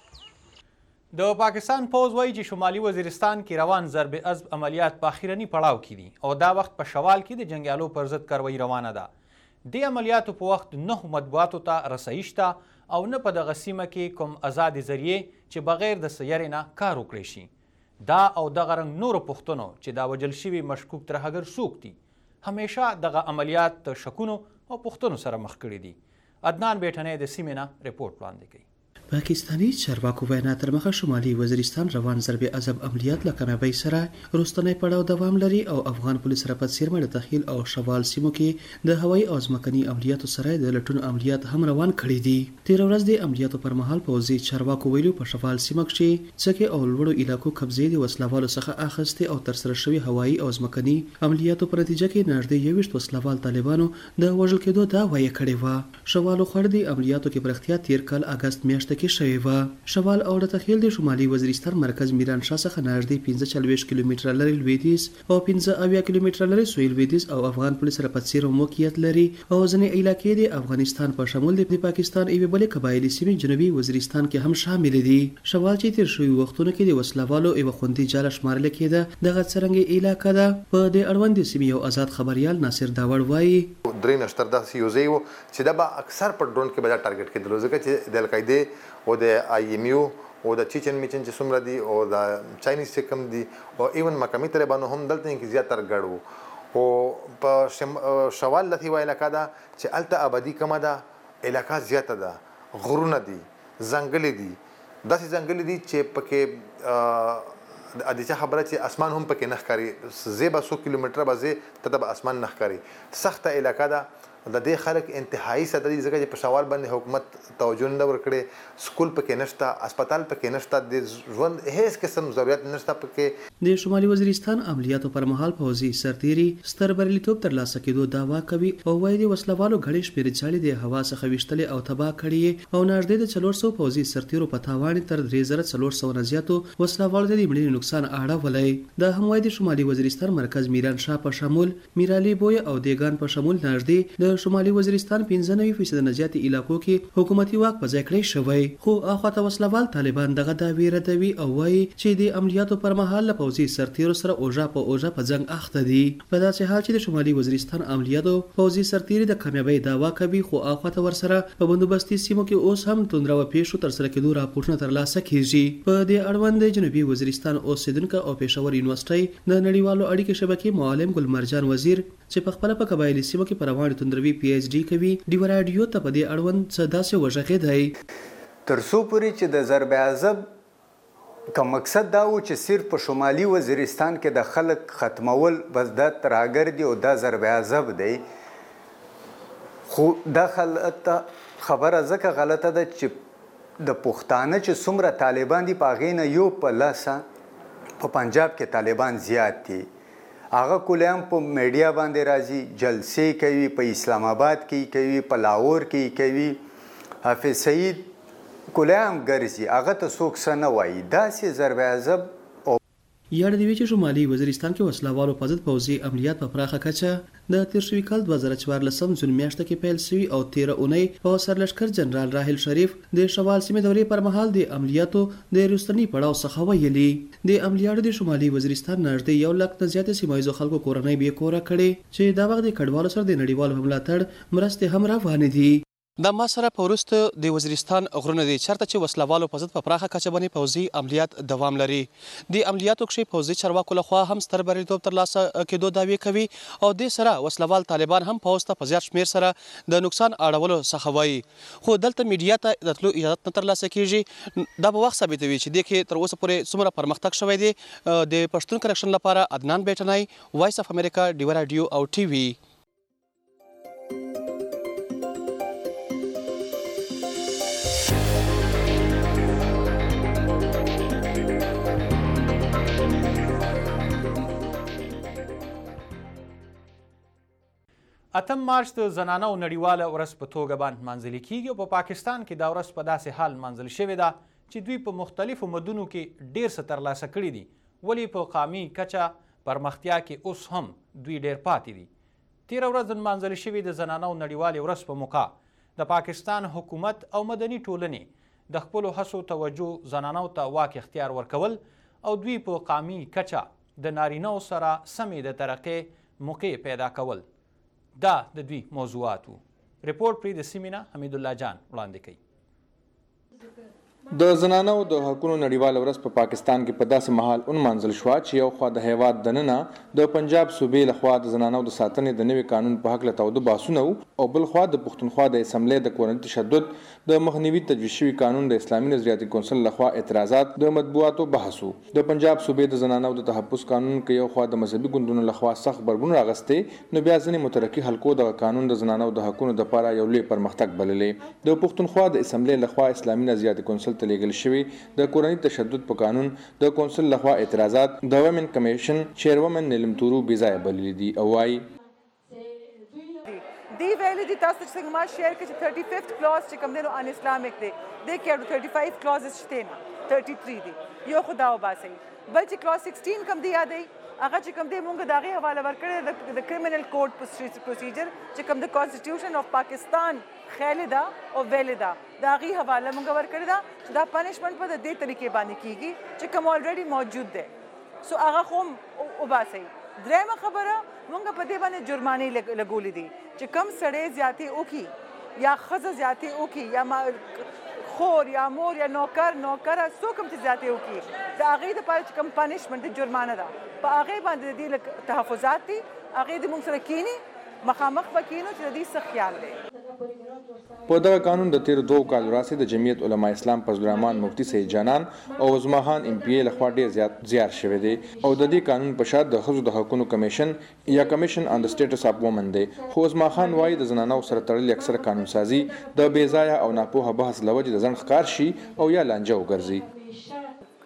د پاکستان پوځ وایي چې شمالي وزیرستان کې روان ضرب عذب عملیات په اخیرني پړاو کې دي او دا وخت په شوال کې د جنګیالو پر ضد کاروایي روانه ده. د عملیاتو په وخت نه مطبوعاتو ته رسایي شته او نه په دغه سیمه کې کوم ازادې ذریعې چې بغیر د سیارې نه کار وکړی شي. دا او دغه رنګ نورو پوښتنو چې دا وژل شوي مشکوک ترهګر څوک دي همیشه دغه عملیات د شکونو او پوښتنو سره مخ کړي دي. عدنان بیټنۍ د سیمې نه رپورټ وړاندې کوي. پاکستاني چارواکو وینا تر مخه شمالي وزیرستان روان ضرب عذاب عملیات له کامیابۍ سره وروستنی پړاو دوام لري او افغان پولیس سره په څیرمه د تخیل او شوال سیمو کې د هوایي او ځمکني عملیاتو سره د لټون عملیات هم روان کړي دي. تیر ورځ د عملیاتو پر مهال پوځي چارواکو ویلو په شوال سیمه کې څکه او لوړو علاقو قبضې د وسلوالو څخه اخیستې او تر سره شوی هوایي او ځمکني عملیاتو په نتیجه کې نږدې یوویشت وسلوال طالبانو د وژل کېدو دعوه یې کړې وه. شوالو خړ د عملیاتو کې پر اختیار تیر کال اگست میاشت کې شوی و. شوال او د تخیل د شمالي وزیرستان مرکز میران شاه څخه نږدې پنځه چلوېښت کیلومتره لرې لویدیځ او پنځه اویا کیلومتره لرې سویل لویدیځ او افغان پولیس سره په څیر موقعیت لري او ځینې علاقې د افغانستان په شمول د پاکستان یوې بلې قبایلي سیمې جنوبي وزیرستان کې هم شامل دي. شوال چې تیر شوي وختونو کې د وسلوالو یوه خوندي جاله شمارل کېده دغه څرنګه علاقه ده. په دې اړوند سیمې یو آزاد خبریال ناصر داوړ وایي درې نشتر داسې یو ځای و چې دا به اکثر په ډرون کې به دا ټارګټ کېدلو ځکه چې د القاعدې او د آی ایم یو او د چیچن میچن چې څومره دي او د چاینیز چې کوم دي او ایون مقامي طالبانو هم دلته کې زیاتره ګډ وو او په شوال لثي وایي علاقه ده چې هلته آبادي کمه ده علاقه زیاته ده غرونه دي ځنګلې دي داسې ځنګلې دي چې پکې د چا خبره چې اسمان هم پکې نه ښکاري زی به څو کیلومتره به زی ته به اسمان نه ښکاري سخته علاقه ده. د دې خلک انتهایی ساده دي ځکه چې په شوال باندې حکومت توجه نه ورکړي سکول پکې نشته هسپتال پکې نشته د ژوند هیڅ قسم ضرورت نشته پکې. د شمالي وزیرستان عملیاتو پر مهال پوځي سرتیري ستر بریالیتوب ترلاسه کېدو دعوا کوي او وایي د وسلوالو غړي شمېرې ځالې د هوا څخه ویشتلې او تباه کړي او نږدې د څلور سوه پوځي سرتیرو په تاوان تر درې زره څلور سوه نه زیاتو وسلوالو ته د مړینې نقصان اړولی. دا هم وایي د شمالي وزیرستان مرکز میران شاه په شمول میرالي بوی او دیګان په شمول نږدې د د شمالي وزیرستان پنځه نوي فیصده نه زیاتې علاقو کې حکومتي واک په ځای کړی شوی، خو اخواته وسلوال طالبان دغه دعوې ردوي او وایي چې د عملیاتو پر مهال له پوځي سرتیرو سره اوژه په اوژه په جنګ اخته دي. په داسې حال چې د شمالي وزیرستان عملیاتو پوځي سرتیري د کامیابۍ دعوا کوي، خو اخواته ورسره په بندوبستي سیمو کې اوس هم توندروه پیښو ترسره کېدو راپورټونه ترلاسه کیږي. په دې اړوند د جنوبي وزیرستان اوسیدونکو او پېښور یونیورسټۍ د نړیوالو اړیکو شبکې معلم ګل مرجان وزیر چې په خپله په قبایلي سیمو کې په روانې توندروي پی ایچ ډي کوي، ډیوه راډیو ته په دې اړوند څه داسې وژغېدی تر څو پورې چې د ضرب عضب که مقصد دا و چې صرف په شمالي وزیرستان کې د خلک ختمول بس دا تراګردي او دا ضرب عضب دی، خو دا خبره ځکه غلطه ده چې د پښتانه چې څومره طالبان دي په هغې نه یو په لسه په پنجاب کې طالبان زیات دي. هغه کلیان په میډیا باندې راځي، جلسې کوي، په اسلام آباد کې کوي، په لاهور کې کوي، حافظ سعید کلیان ګرځي، هغه ته څوک څه نه وایي. داسې ضرب عضب یاد دی چې شمالي وزیرستان کې وسلوالو په ضد پوځي عملیات په پراخه کچه د تیر شوي کال دوه زره څوارلسم جون میاشته کې پیل شوي او تیره اونۍ په سرلښکر جنرال راحل شریف د شوال سیمې دورې پر مهال د عملیاتو د وروستني پړاو څخه ویلي. د عملیاتو د شمالي وزیرستان نږدې یو لک نه زیاتې سیمه ییزو خلکو کورنۍ بې کوره کړې چې دا وخت د کډوالو سره د نړیوالو ملاتړ مرستې هم روانې دي. د ما سره په وروسته د وزیرستان غرونه دي چېرته چې وسلوالو په ضد په پراخه کچه باندې پوځي عملیات دوام لري. د عملیاتو کښې پوځي چارواکو لخوا هم ستر بریالیتوب ترلاسه کېدو دعوې کوي او دې سره وسلوال طالبان هم پوځ ته په زیات شمېر سره د نقصان اړولو څخه وایي، خو دلته میډیا ته د تلو اجازت نه ترلاسه کېږي. دا به وخت ثابتوي چې دې کې تر اوسه پورې څومره پرمختګ شوی دی. د پښتون کنکشن لپاره عدنان بیټنی، وایس اف امریکا، ډیوه راډیو او ټي وي. اتم مارچ د زنانو نړیواله ورځ په توګه باندې نمانځل کیږي او په پاکستان کې دا ورځ په داسې حال نمانځل شوې ده چې دوی په مختلفو مدنو کې ډیر څه ترلاسه کړي دي، ولې په قامي کچه پرمختیا کې اوس هم دوی ډیر پاتې دي. تیره ورځ د نمانځل شوې د زنانو نړیوالې ورځ په موقع د پاکستان حکومت او مدني ټولنې د خپلو هڅو توجه زنانو ته واک اختیار ورکول او دوی په قامي کچه د نارینهو سره سمې د ترقۍ موقع پیدا کول. دا د دوی موضوعاتو. ریپورټ پرې د سیمې نه حمید الله جان وړاندې کوي. د زنانو د حقونو نړیواله ورځ په پاکستان کې په داسې مهال ونمانځل شوه چې یو خوا د هیواد دننه د پنجاب صوبې لخوا د زنانو د ساتنې د نوي قانون په هکله تاوده بحثونه وو او بل خوا د پښتونخوا د اسمبلۍ د کورني تشدد د مخنیوي تجویز شوي قانون د اسلامي نظریاتي کونسل لخوا اعتراضات د مطبوعاتو بحث وو. د پنجاب صوبې د زنانو د تحفظ قانون کې یو خوا د مذهبي ګوندونو لخوا سخت غبرګون راغستی، نو بیا ځینې مترقي حلقو دغه قانون د زنانو د حقونو دپاره یو لوی پرمختګ بللی. د پښتونخوا د اسمبلۍ لخوا اسلامي نظریاتي کونسل ته لیږل شوي د کورني تشدد په قانون د کونسل لخوا اعتراضات د ومن کمیشن چیرمن نیلم تورو بېځایه بللي دي او وایي دی ویلي دي تاسو چې څنګه ما شیر کړي چې thirty fifth clause چې کوم دی نو ان اسلامیک دی د کې thirty-five clauses شته نه thirty-three دي یو خدا وباسي، بل چې clause sixteen کوم دی یادې هغه چې کوم دی مونږ د هغې حواله ورکړی د کرمینل کوډ پروسیجر چې کوم د کانسټیټیوشن اف پاکستان خیالي ده او ویلي ده د هغې حواله مونږ ورکړې ده چې دا پنشمنټ په د دې طریقې باندې کیږي چې کوم الریډي موجود دی، سو هغه خو هم وباسئ. درېیمه خبره مونږ په دې باندې جرمانې لګولې دي چې کم سړی زیاتې وکړي یا ښځه زیاتې وکړي یا خور یا مور یا نوکر نوکره څوک هم چې زیاتې وکړي د هغې دپاره چې کوم پنشمنټ دی جرمانه ده په هغې باندې د دې تحفظات دي، هغې د مونږ سره کینی مخامخ به کینو چې د دې څه خیال دی. په دغه قانون د تیر دوه کالو راهیسې د جمعیت علما اسلام فضل الرحمن مفتي سید جانان او عظما خان ایم پی ای لخوا ډېر زیات زیار شوی دی او د دې قانون په شا د ښځو د حقونو کمیشن یا کمیشن آن د سټیټس اف وومن دی، خو عظما خان وایي د زنانو سره تړلې اکثره قانون سازي د بې ځایه او ناپوهه بحث له وجې د ځنډ ښکار شي او یا لانجه وګرځي.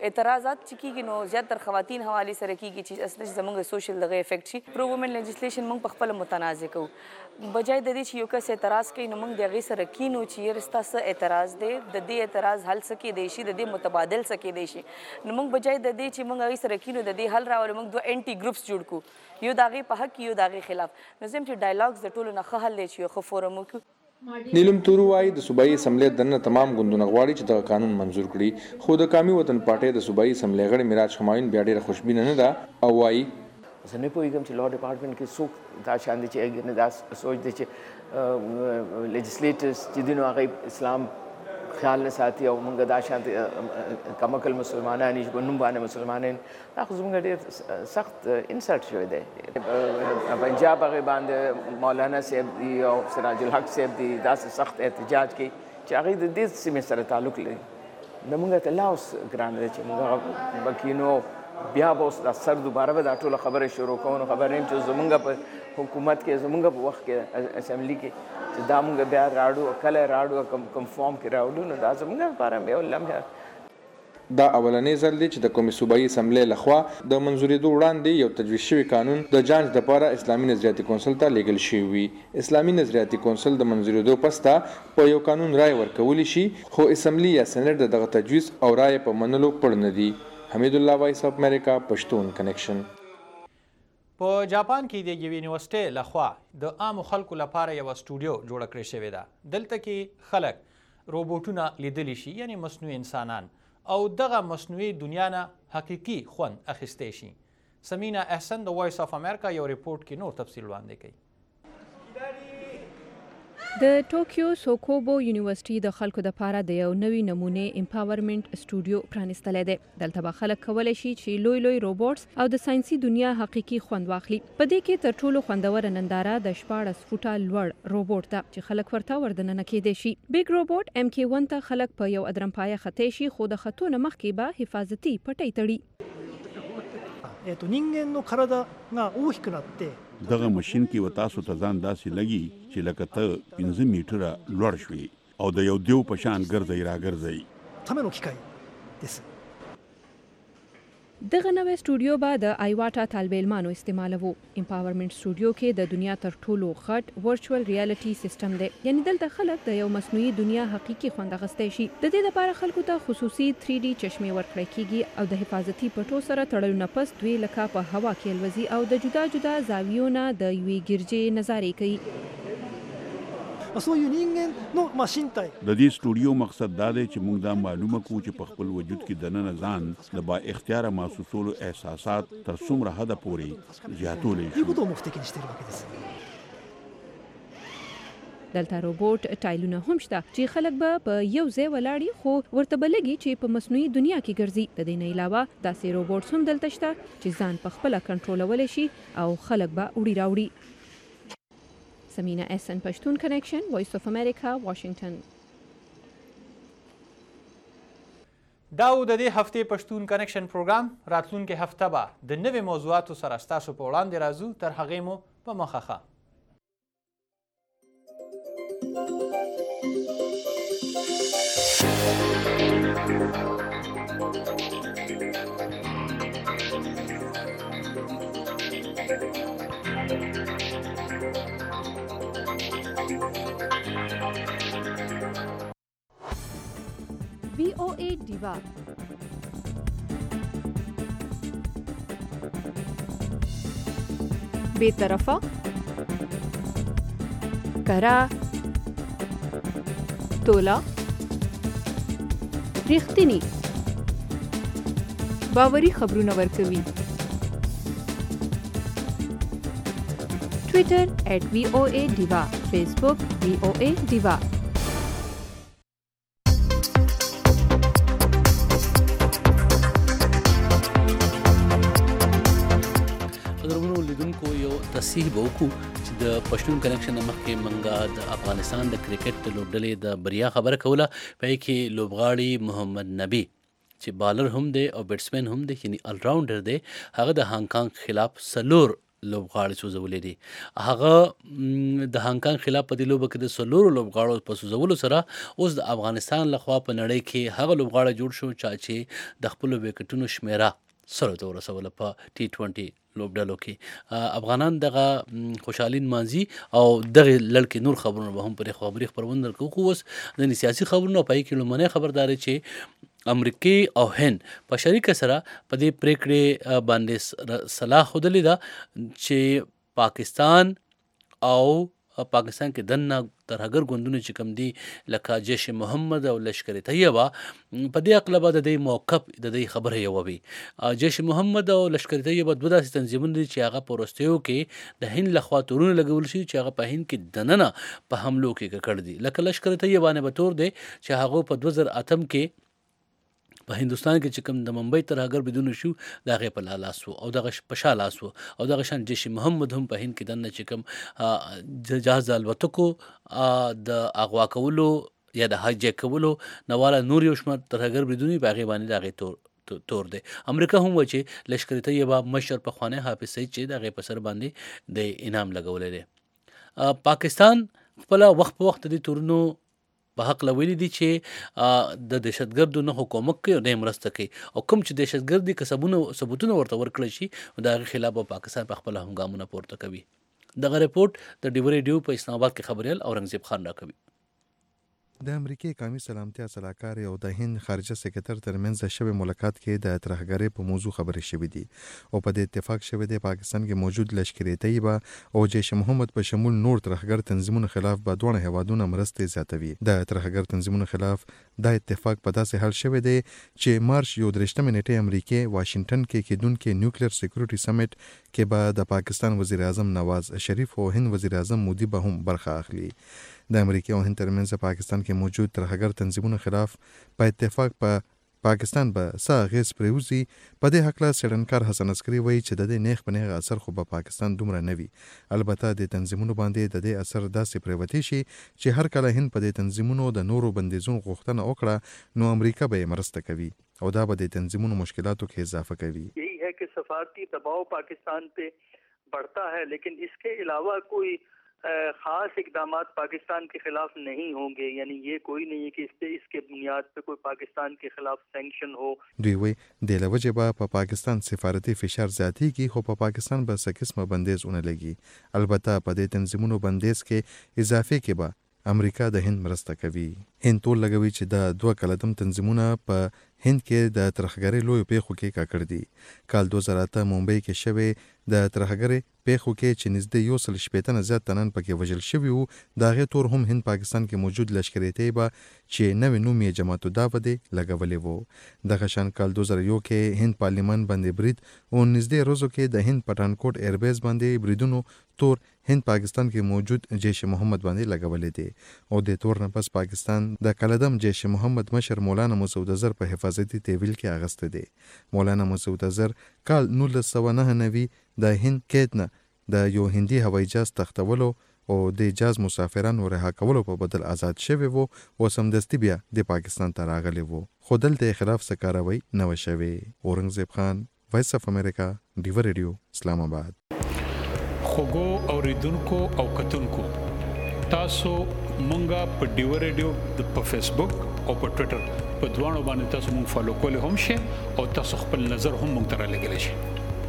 اعتراضات چې کیږي نو زیاتره خواتین حوالې سره کیږي چې اصل زموږ سوشل دغه افیکټ شي. پرو وومن لیجسلیشن موږ په خپل متنازع کوو بجای د دې چې یو کس اعتراض کوي نو موږ د هغې سره کینو چې یاره ستا څه اعتراض دی د دې اعتراض حل څه کیدی شي د دې متبادل څه کیدی شي نو موږ بجای د دې چې موږ هغې سره کینو د دې حل راولو موږ دوه انټي ګروپس جوړ کړو یو د هغې په حق یو د هغې خلاف نو زه یم چې ډایلاګز د ټولو نه ښه حل دی چې یو ښه فورم وکړو. نیلم تورو وايي د صوبایي اسمبلی دننه تمام ګوندونه غواړي چې دغه قانون منظور کړي خو د قومي وطن پارټۍ د صوبایي اسمبلی غړي معراج همایون بیا ډېره خوشبینه نه ده او وايي زه نه پوهېږم چې لا ډپارټمنټ کې څوک دا شان دي چې دا سوچ دی چې لیجسلیټرز چې دي نو هغوی اسلام خیال نه ساتي او موږ دا شانتې کمعقل مسلمانان یو په نوم باندې مسلمانان دا خو زموږ ډېر سخت انسلټ شوی دی. پنجاب هغې باندې مولانا صاحب دي او سراج الحق صاحب دي داسې سخت احتجاج کوي چې هغوی د دې سیمې سره تعلق لري. د موږ ته لا اوس ګرانه ده چې موږ هغه بکینو بیا به اوس دا سر دوباره به دا ټوله خبرې شروع کوو نو خبر یم چې زموږ په حکومت کې زموږ په وخت کې اسمبلی کې چې دا موږ بیا راړو کله راړو کوم فارم کې راوړو نو دا زموږ لپاره یو لمحه دا اولنې ځل دی چې د کومې صوبایي اسمبلی لخوا د منظورېدو وړاندې یو تجویز شوی قانون د جانچ دپاره اسلامي نظریاتي کونسل ته لیږل شوی وي. اسلامي نظریاتي کونسل د منظورېدو پسته په یو قانون رای ورکولی شي خو اسمبلی یا سینټ د دغه تجویز او رای په منلو پړ نه دي. حمید الله وایس اف امریکا پښتون کنیکشن. په جاپان کې د یوې یونیورسټۍ لخوا د عامو خلکو لپاره یوه سټوډیو جوړه کړې شوې ده. دلته کې خلک روبوټونه لیدلی شي یعنی مصنوعي انسانان او دغه مصنوعي دنیا نه حقیقي خوند اخیستی شي. سمینا احسن د وایس اف امریکا یو ریپورټ کې نور تفصیل وړاندې کوي. د ټوکیو سوکوبو یونیورسيټي د خلکو د پاره د یو نوي نمونه امپاورمنت سټوډیو پرانستلی دی. دلته به خلک کولی شي چې لوی لوی روبوټس او د ساينسي دنیا حقيقي خوند واخلي. په دې کې تر ټولو خوندوره ننداره د شپاړس فوټه لوړ روبوټ ته چې خلک ورته وردننه کېدی شي. بیگ روبوټ ام کې ون ته خلک په یو ادرمپایه ختی شي خو د خطو نه مخکې به حفاظتي پټۍ تړي. えー、と人間の体が大きくなって دغه ماشين کې و تاسو ته ځان داسې لګي چې لکه ته پنځه میټره لوړ شوي او د یو دیو په شان ګرځئ راګرځئ. ための機械です。 دغه نوې سټوډیو به د آیواټا طالب علمانو استعمالوي. امپاورمنت سټوډیو کې د دنیا تر ټولو غټ ورچوال ریالټي سیستم دی. یعنی دلته خلک د یو مصنوعي دنیا حقيقي خوند اخیستی شي. د دې لپاره خلکو ته خصوصي تھری ډي چشمې ورکړل کیږي او د حفاظتي پټو سره تړل نه پس دوی لکه په هوا کې الوزي او د جدا جدا زاویو نه د یوې ګرجې نظارې کوي. そういう人間のまあ身体 د دې سټوډیو مقصد دا دی چې موږ دا معلومه کوو چې په خپل وجود کې دننه ځان د با اختیار محسوسولو احساسات تر څومره حده پورې زیاتولی شي. いうことを目的にしているわけです。 دلته روبوټ ټایلونه هم شته چې خلک به په یو ځای ولاړي خو ورته به لګي چې په مصنوعي دنیا کې ګرځي. د دې نه علاوه داسې روبوټس هم دلته شته چې ځان په خپله کنټرولولی شي او خلک به وړي راوړي. سمینا احسن پښتون کنیکشن وایس اف امریکا واشنگټن. دا و د دې هفتې پښتون کنیکشن پروګرام. راتلونکې هفته به د نوې موضوعاتو سره ستاسو په وړاندې راځو. تر هغې مو په مخه ښه. وی او ای دیوا بے طرفه کرا تولا ریښتینی باوري خبرونه ورکوي. ټویټر ایټ وی او ای دیوا، فیسبوک وی او ای دیوا. تصحیح به وکړو چې د پښتون کنیکشن مخکې منګه د افغانستان د کرکټ د لوبډلې د بریا خبره کوله. په یې کې لوبغاړي محمد نبی چې بالر هم دی او بیټسمین هم دی یعنی الراونډر دی، هغه د هانګ کانګ خلاف څلور لوبغاړي سوځولې دي. هغه د هانګ کانګ خلاف په دې لوبه کې د څلورو لوبغاړو په سوځولو سره اوس د افغانستان لخوا په نړۍ کې هغه لوبغاړی جوړ شو چا چې د خپلو وکټونو شمیره سلو ته ورسوله په ټي ټوینټي لوبډلو کې. افغانان دغه خوشحالي نمانځي او دغه لړ نور خبرونه به هم پرې خبرې خپرونه درکوو. خو اوس ځینې سیاسي خبرونه په هغې کې لومړنۍ خبرداری چې امریکې او هند په شریکه سره په دې پریکړې باندې صلاح ښودلې ده چې پاکستان او پاکستان کې دننه ترهګر ګوندونه چې کوم دي لکه جیش محمد او لشکر طیبه په دې عقله به د دې موقف د دې خبره یوه وي. جیش محمد او لشکر طیبه دوه داسې تنظیمونه دي چې هغه په وروستیو کې د هند لخوا تورونه لګول شي چې هغه په هند کې دننه په حملو کې ککړ دي. لکه لشکر طیبه نه به تور دی چې هغه په دوه زره اتم کې په هندوستان کې چې کوم د ممبئی ترهګر بدون شو د هغې په لاس وو او دغه په شا لاس وو او دغه شان جیش محمد هم په هند کې دننه چې کوم جهاز د الوتکو د اغوا کولو یا د هایجیک کولو نواله نور یو شمېر ترهګر بریدونې په هغې باندې د هغې تور تور دی. امریکا هم وایي چې لشکر طیبه مشر پخوانی حافظ سعید چې د هغې په سر باندې د انعام لګولی دی. پاکستان خپله وخت په وخت د دې تورونو په حق ویلي دي چې د دهشتګردو نه حکومت کوي او نه مرسته کوي او کوم چې دهشتګرد دي که ثبوتونه ورته ورکړل شي د هغې خلاف به پاکستان په خپله هم ګامونه پورته کوي. دغه رپورټ د ډیو ریډیو په اسلام آباد کې خبریال اورنګزیب خان راکوي. د امریکای قومي سلامتیا سلاکار او د هند خارجه سکرټر ترمنځ شوی ملاقات کې د ترهګرۍ په موضوع خبرې شوې دي او په دې اتفاق شوی دی پاکستان کې موجود لشکر طیبه او جیش محمد په شمول نور ترهګر تنظیمونو خلاف به دوه هیوادونه مرستې زیاتوي. د ترهګر تنظیمونو خلاف دا اتفاق په داسې حال شوی دی چې مارچ یو درېشتمې نیټې امریکای واشنگټن کې کېدونکې نیوکلیر سکیورټي سمیټ کې به د پاکستان وزیر اعظم نواز شریف او هند وزیر اعظم مودي به هم برخه اخلي. د امریکا او هند ترمنځ پاکستان کې موجود ترهګر تنظیمونو خلاف په اتفاق په پاکستان به څه اغېز پرېوځي. په دې هکله څېړنکار حسن عسکري وایي چې د دې نیغ په نیغه اثر خو به پاکستان دومره نه وي. البته د تنظیمونو باندې د دې اثر داسې پرېوتی شي چې هر کله هند په دې تنظیمونو د نورو بندیزونو غوښتنه وکړه نو امریکا به یې مرسته کوي او دا به د تنظیمونو مشکلاتو کې اضافه کوي. یہی ہے کہ سفارتی دباؤ پاکستان پہ بڑھتا ہے لیکن اس کے علاوہ کوئی خاص اقدامات پاکستان کے خلاف نہیں ہوں گے. یعنی یہ کوئی نہیں ہے کہ اس پہ اس کے بنیاد پہ کوئی پاکستان کے خلاف سینکشن ہو. دوی وی د لوجه به په پاکستان سفارتي فشار زیاتیږي خو په پاکستان به څه قسمه بندیز ونه لګي. البته په دې تنظیمونو بندیز کې اضافه کې به امریکا د هند مرسته کوي. هند ټول لګوي چې د دوه کلدم تنظیمونه په هند کې د ترهګرۍ لویو پیښو کې کاکړ دي. کال دوه زره اته ممبئی کې شوی د ترهګرۍ پیښو کې چې نږدې یو سل شپېته نه زیات تنان پکې وژل شوي وو د هغې تور هم هند پاکستان کې موجود لشکر طیبه چې نوې نوم یې جماعت الدعوه دی لګولی وو. دغه شان کال دوه زره یو کې هند پارلیمان باندې برید او نږدې ورځو کې د هند پټانکوټ ایربیز باندې بریدونو تور هند پاکستان کې موجود جیش محمد باندې لګولی دی او د تور نه پس پاکستان د کلدم جیش محمد مشر مولانا مسعود اظهر په حفاظتي تحویل کې اغسته دی. مولانا مسعود اظهر کال نولس سوه نهه نوي د هند قید نه د یو هندي هوایي جهاز تختولو او د جهاز مسافرانو رها کولو په بدل آزاد شوی وو او سمدستي بیا د پاکستان ته راغلی وو خو دلته یې خلاف څه کاروی نه وه شوې. اورنګزیب خان، وایس اف امریکا، ډیو ریډیو، اسلام آباد. خوږو اوریدونکو او کتونکو تاسو مونږه په ډیو ریډیو په فیسبوک او په ټوئیټر په دوانو باندې تاسو مونږ فالو کولی هم شئ او تاسو خپل نظر هم مونږ ته رالیږلی شئ.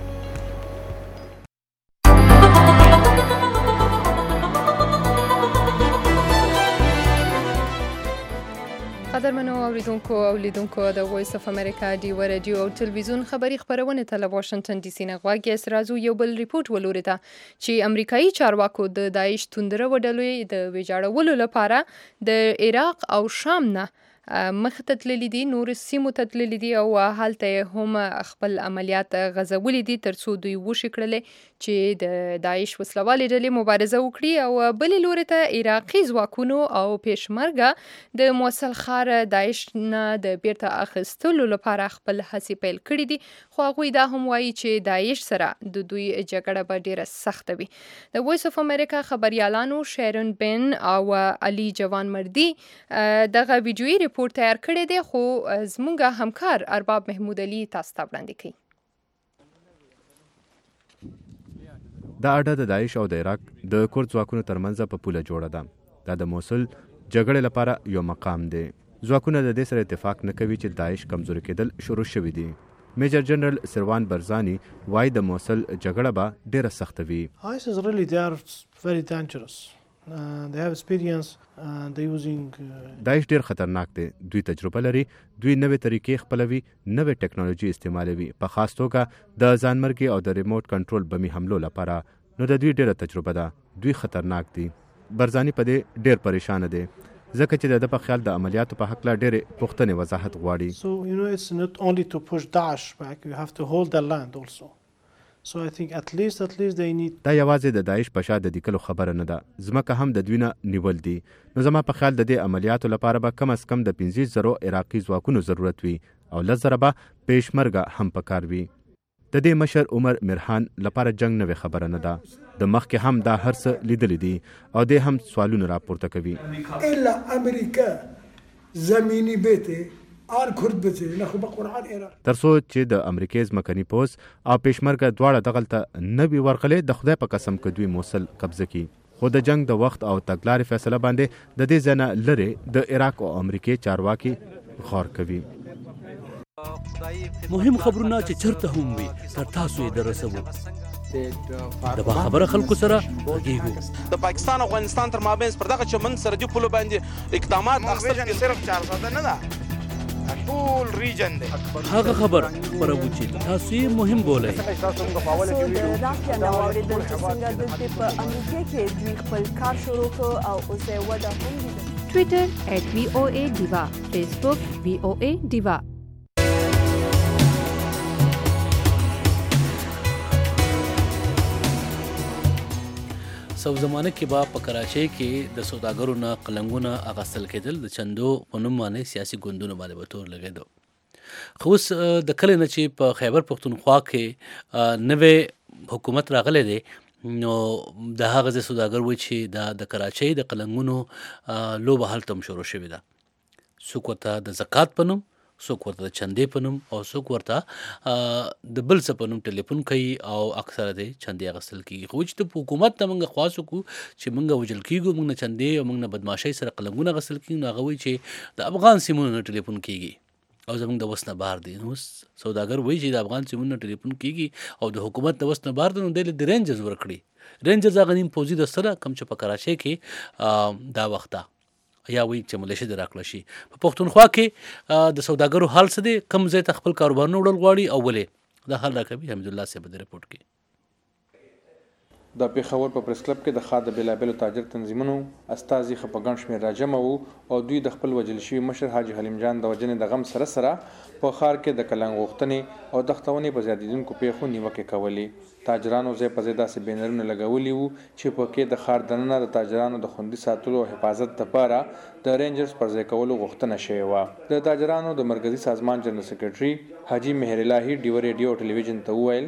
قدرمنو اوریدونکو او لیدونکو د وایس اف امریکا ډیو ریډیو او ټلویزیون خبری خبرونه ته له واشنگټن ډي سي نه غواړي اسرازو یو بل ریپورت ولوري ته چې امریکایي چارواکو د داعش توندره وډلوي د ویجاړولو لپاره د عراق او شام نه مخ ته تللی دي، نور سیمو ته تللی دي او هلته هم خپل عملیات غځولي دي ترڅو دوی وشي کړلې چې د داعش وسلوالې ډلې مبارزه وکړي او بلې لوري ته عراقي ځواکونو او پېشمرګه د موصل ښار داعش نه د بیرته اخیستلو لپاره خپل هڅې پیل کړي دي. خو هغوی دا هم وایي چې داعش سره د دوی جګړه به ډیره سخته وي. د وایس اف امریکا خبریالانو شیرن بن او علي جوان مردي دغه ویډیویي ریپورت تیار کړی دی خو زموږ همکار ارباب محمود علي تاسو ته وړاندې کوي. دا اډه د داعش او د عراق د کورد ځواکونو ترمنځ په پوله جوړه ده. دا د موصل جګړې لپاره یو مقام دی. ځواکونه د دې سره اتفاق نه کوي چې داعش کمزوري کېدل شروع شوي دي. میجر جنرال سروان برزانی وایي د موصل جګړه به ډېره سخته وي. ISIS really they are very dangerous. Uh, they have experience. Uh, they using. داعش ډېر خطرناک دی. دوی تجربه لري. دوی نوې طریقې خپلوي، نوې ټیکنالوژي استعمالوي، په خاص توګه د ځانمرګي او د ریموټ کنټرول بمي حملو لپاره. نو د دوی ډېره تجربه ده. دوی خطرناک دي. برزانی په دې ډېر پریشان دی ځکه چې د په خیال د عملیاتو په حق لا ډېرې پوښتنې وضاحت غواړي. So you know it's not only to push Daesh back, you have to hold the land also. So I think at least at least they need. دا یوازې د داعش په شا د لیکلو خبره نه ده. ځمکه هم د دوی نه نیول دي. نو زما په خیال د دې عملیاتو لپاره به کم از کم د پنځه زره عراقي ځواکونو ضرورت وي او لس زره به پېشمرګه هم پکار وي. د دې مشر عمر مرحان لپاره جنگ نوې خبره نه ده. د مخکې هم دا هر څه لیدلی دي او دی هم سوالونه راپورته کوي. الا امریکا زمینی بیته آر کرد بیته نخو به قرآن ایران تر څو چې د امریکې ځمکني پوځ او پېشمرګه دواړه دغلته نه وي ورغلې د خدای په قسم که دوی موصل قبضه کړي. خو د جنگ د وخت او تګلارې فیصله باندې د دې ځای نه لرې د عراق او امریکې چارواکي غور کوي. مهم خبرونه چې چرته هم وي تر تاسو یې دررسوو. د باخبره خلکو سره غږیږو. د پاکستان او افغانستان تر مابینځ پر دغه چمن سرحدي پولو باندې اقدامات اخیستل کېږي. صرف چار ساده نه ده، ټول ریجن دی. هغه خبر خپروو چې تاسو یې مهم بولئ. د رافیا نه واورېدل چې څنګه دلته په امریکا کې دوی خپل کار شروع کړ او اوس یې وده هم لیده. ټویټر ایټ وی او ای ډیوا، فیسبوک وی او ای ډیوا. سو زمانه کې با په کراچۍ کې د سوداګرو نه قلنګونه اغوستل کېدل د چندو په نوم باندې سیاسي ګوندونو باندې به تور لګېدو. خو اوس د کلې نه چې په خیبر پښتونخوا کې نوې حکومت راغلی دی نو د هغه ځای سوداګر وایي چې دا د کراچۍ د قلنګونو لوبه هلته هم شروع شوې ده. څوک ورته د زکات په نوم، څوک ورته د چندې په نوم او څوک ورته د بل څه په نوم ټلیفون کوي او اکثره د چندې اخیستل کېږي. خو چې د حکومت ته موږ خواست وکړو چې موږ وژل کېږو، موږ نه چندې او موږ نه بدماشۍ سره قلمونه اخیستل کېږي، نو هغه وایي چې د افغان سیمونو نه ټلیفون کېږي او زموږ د وس نه بهر دی. نو سوداګر وایي چې د افغان سیمونو نه ټلیفون کېږي او د حکومت د وس نه بهر دی، نو دی د رینجرز ورکړي. رینجرز هغه نیم پوځي دسته کم چې په کراچۍ کې دا وخت یا وایي چې ملیشه دې راکړه شي. په پښتونخوا کې د سوداګرو حال څه دی، کوم ځای ته خپل کاروبارونه وړل غواړي او ولې، دا حل راکوي حمدالله صاحب د رپورټ کې. د پېښور په پریس کلب کې د ښار د بېلابېلو تاجر تنظیمونو استازي ښه په ګڼ شمېر راجمع وو او دوی د خپل وژل شوي مشر حاجي حلیم جان د وژنې د غم سره سره په ښار کې د کلنګ غوښتنې او دښتونې په زیاتېدونکو پیښو نیوکې کولې. تاجرانو ځای په ځای داسې بینرونه لګولي وو چې په کې د ښار دننه د تاجرانو د خوندي ساتلو او حفاظت لپاره د رینجرز پر ځای کولو غوښتنه شوې وه. د تاجرانو د مرکزي سازمان جنرال سیکرټري حاجي مهر الهي ډیوه ریډیو او ټلویزیون ته وویل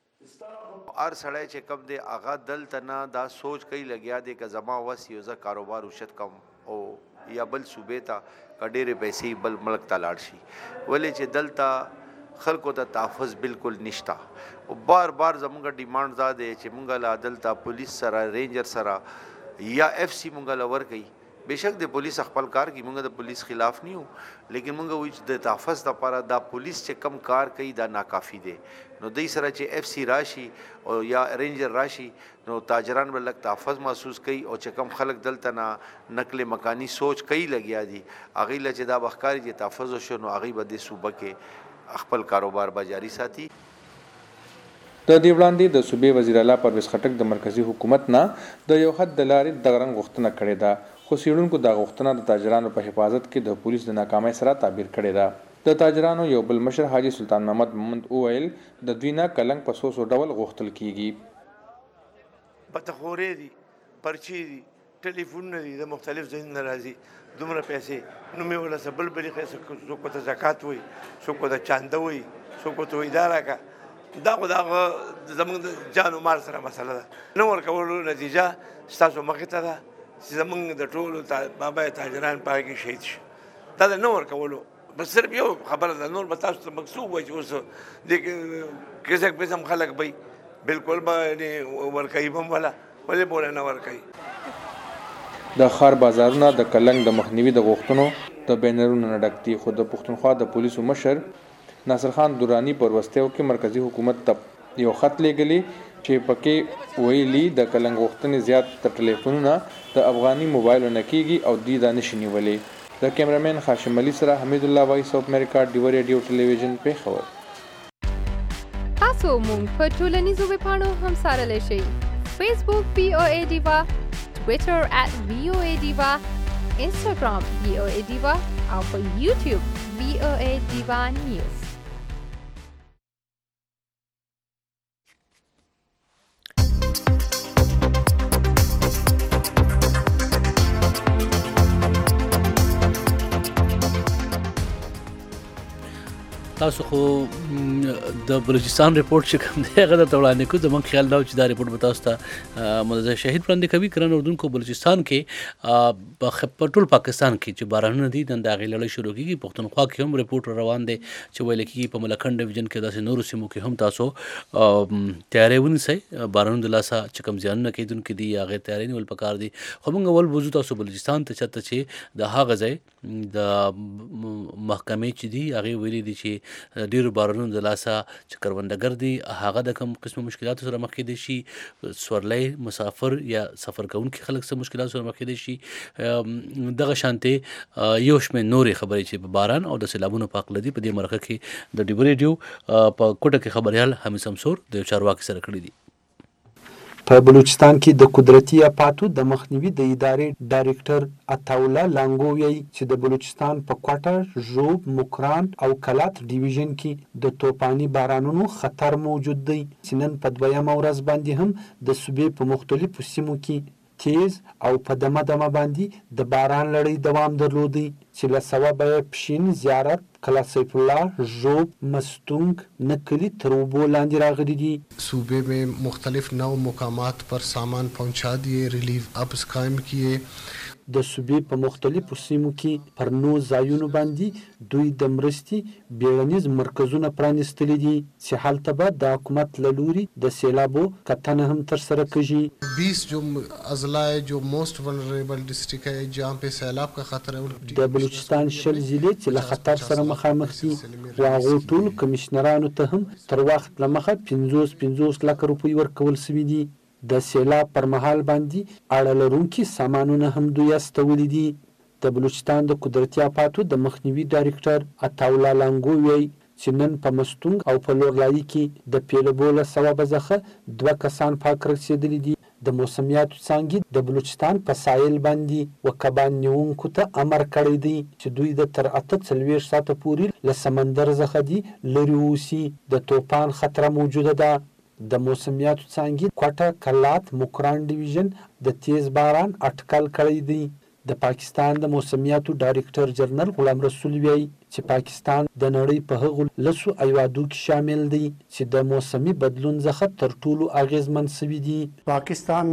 هر سړی چې کم دی هغه دلته نه دا سوچ کوي لګیا دی که زما وس یو زه کاروبار اوچت کم او یا بل صوبې ته که ډېرې پیسې بل ملک ته لاړ شي، ولې چې دلته خلکو ته تحفظ بالکل نشته. او بار بار زموږ ډیمانډ دا دی چې مونږ له دلته پولیس سره رینجر سره یا ایف سی مونږ له ورکوي. بېشک د پولیس خپل کار کوي، مونږ د پولیس خلاف نه یو، لیکن مونږ وایو چې د تحفظ لپاره دا پولیس چې کم کار کوي دا ناکافي دی. نو دوی سره چې ایف سی راشي او یا رینجر راشي نو تاجران به لږ تحفظ محسوس کوي او چې کم خلک دلته نه نقل مکانی سوچ کوي لګیا دي هغوی له چې دا به ښکاري چې تحفظ وشو نو هغوی به دې صوبه کې خپل کاروبار به جاري ساتي. د دې وړاندې د صوبې وزیر اعلی پرویز خټک د مرکزی حکومت نه د یو حد د لارې دغه رنګ غوښتنه کړې ده، خو څېړونکو دا غوښتنه د تاجرانو په حفاظت کې د پولیس د ناکامۍ سره تعبیر کړې ده. د تاجرانو یو بل مشر حاجي سلطان محمد محمد وویل د دوی نه کلنګ په څو څو ډول غوښتل کېږي. پتخورې دي، پرچې دي، ټلیفونونه دي، د مختلف ځایونو نه راځي دومره پیسې، نو مې ورله څه بل بلې څوک ورته زکات وایي، څوک ورته چانده وایي، څوک ورته وایي دا راکړه. دا خو د هغه زموږ د جان و مال سره مسله ده، نه ورکولو نتیجه ستاسو مخې ته ده چې زموږ د ټولو بابا تاجران په هغې کې شهید شي. دا د نه ورکولو بس صرف یو خبره ده، نور به تاسو ته مکسوب وایي چې اوس دې کې قسم قسم خلک به بالکل به ورکوي به هم وله ولې به نه ورکوي. د ښار بازارونه د کلنګ د مخنیوي د غوښتنو د بینرونو نه ډک دي، خو د پښتونخوا د پولیسو مشر ناصر خان درانی پر وروستیو کې مرکزي حکومت ته یو خط لیږلی چې پکې ویلي د کلنګ غوښتنې زیات د ټلیفونونه د افغاني موبایلو نه کېږي او دوی دا نشي نیولی. د کیمرامین خاشم علي سره حمید الله وایس اف امریکا ډیوه ریډیو ټلویزیون پېښور. تاسو مونږ په ټولنیزو ویبپاڼو هم څارلی شئ. فیسبوک وی او ای ډیوا، ټویټر ات وی او ای ډیوا، انسټاګرام وی او ای ډیوا او په یوټیوب وی او ای ډیوا نیوز. تاسو خو د بلوچستان ریپورت چې کوم دی هغه درته وړاندې کړو. زموږ خیال دا و چې دا ریپورټ به تاسو ته مدرسه شهید وړاندې کوي. ګران اردوونکو، بلوچستان کې په ټول پاکستان کې چې بارانونه دي نن د هغې لړۍ شروع کېږي. پښتونخوا کې هم ریپورټ روان دی چې ویل کېږي په ملکنډ ډویژن کې داسې نورو سیمو کې هم تاسو تیاری ونیسئ. بارانونو د لاسه چې کوم زیانونه کېدونکي دي هغې تیاری نیول پکار دي. خو موږ اول بوځو تاسو بلوچستان ته چېرته چې د هغه ځای د محکمې چې دي هغې ویلي دي چې ډیرو بارانونو د لاسه چې کروندګر دي هغه د کوم قسمه مشکلاتو سره مخ کېدی شي، سورلی مسافر یا سفر کوونکي خلک څه مشکلاتو سره مخ کېدی شي. دغه شانتې یو شمېر نورې خبرې چې په باران او د سیلابونو په هکله دي په دې مرکه کې د ډیوه ریډیو په کوټه کې خبریال حمید شمسور د یو چارواکي سره کړي دي. په بلوچستان کې د قدرتي آفاتو د مخنیوي د ادارې ډایرکټر عطاالله لانګو وایي چې د بلوچستان په کوټه، ژوب، مکران او کلات ډیویژن کې د توپاني بارانونو خطر موجود دی چې نن په دویمه ورځ باندې هم د صوبې په مختلفو سیمو کې تیز او په دمه دمه باندې د باران لړۍ دوام درلودی چې له سببه یې پښین، زیارت، کلا سیف الله، ژوب، مستونگ، نکلی تر اوبو لاندې راغلي دي. صوبے में मुख्तलिफ नौ मुकामात पर सामान पहुंचा दिए, relief ups कायम किए. د صوبې په مختلفو سیمو کې پر نو ځایونو باندې دوی د مرستې بیړنیز مرکزونه پرانیستلي دي چې هلته به د حکومت له لوري د سیلابو کتنه هم ترسره کیږي. बीस जो अजला है जो मोस्ट वल्नरेबल डिस्ट्रिक्ट है जहाँ पे सैलाब का खतरा है. د بلوچستان شل ضلع چې له خطر سره مخامخ دي او هغو ټولو کمیشنرانو ته هم تر وخت له مخه پنځوس پنځوس لکه روپۍ ورکول سوي دي. د سیلاب پر مهال باندې اړه لرونکي سامانونه هم دوی استولي دي. د بلوچستان د قدرتي آفاتو د مخنیوي ډایرکټر عطاالله لانګو وایي چې نن په مستونګ او په لورلایي کې د پیلبو له سببه څخه دوه کسان پاک رسېدلي دي. د موسمیاتو څانګې د بلوچستان په سایل باندې وکبان نیونکو ته امر کړی دی چې دوی د تر اته څلوېښت ساعته پورې له سمندر څخه دي لرې اوسي. د توپان خطره موجوده ده. د موسمیاتو څانګې کوټه، کلات، مکران ډیویژن د تیز باران اټکل کړی دی. د پاکستان د موسمیاتو ډایرکټر جنرال غلام رسول وایي چې پاکستان د نړۍ په هغو لسو ایوادو کې شامل دی چې د موسمي بدلون څخه تر ټولو اغیزمن شوي دي. پاکستان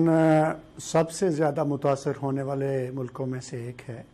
सबसे ज़्यादा मुतासर होने वाले मुल्कों में से एक है.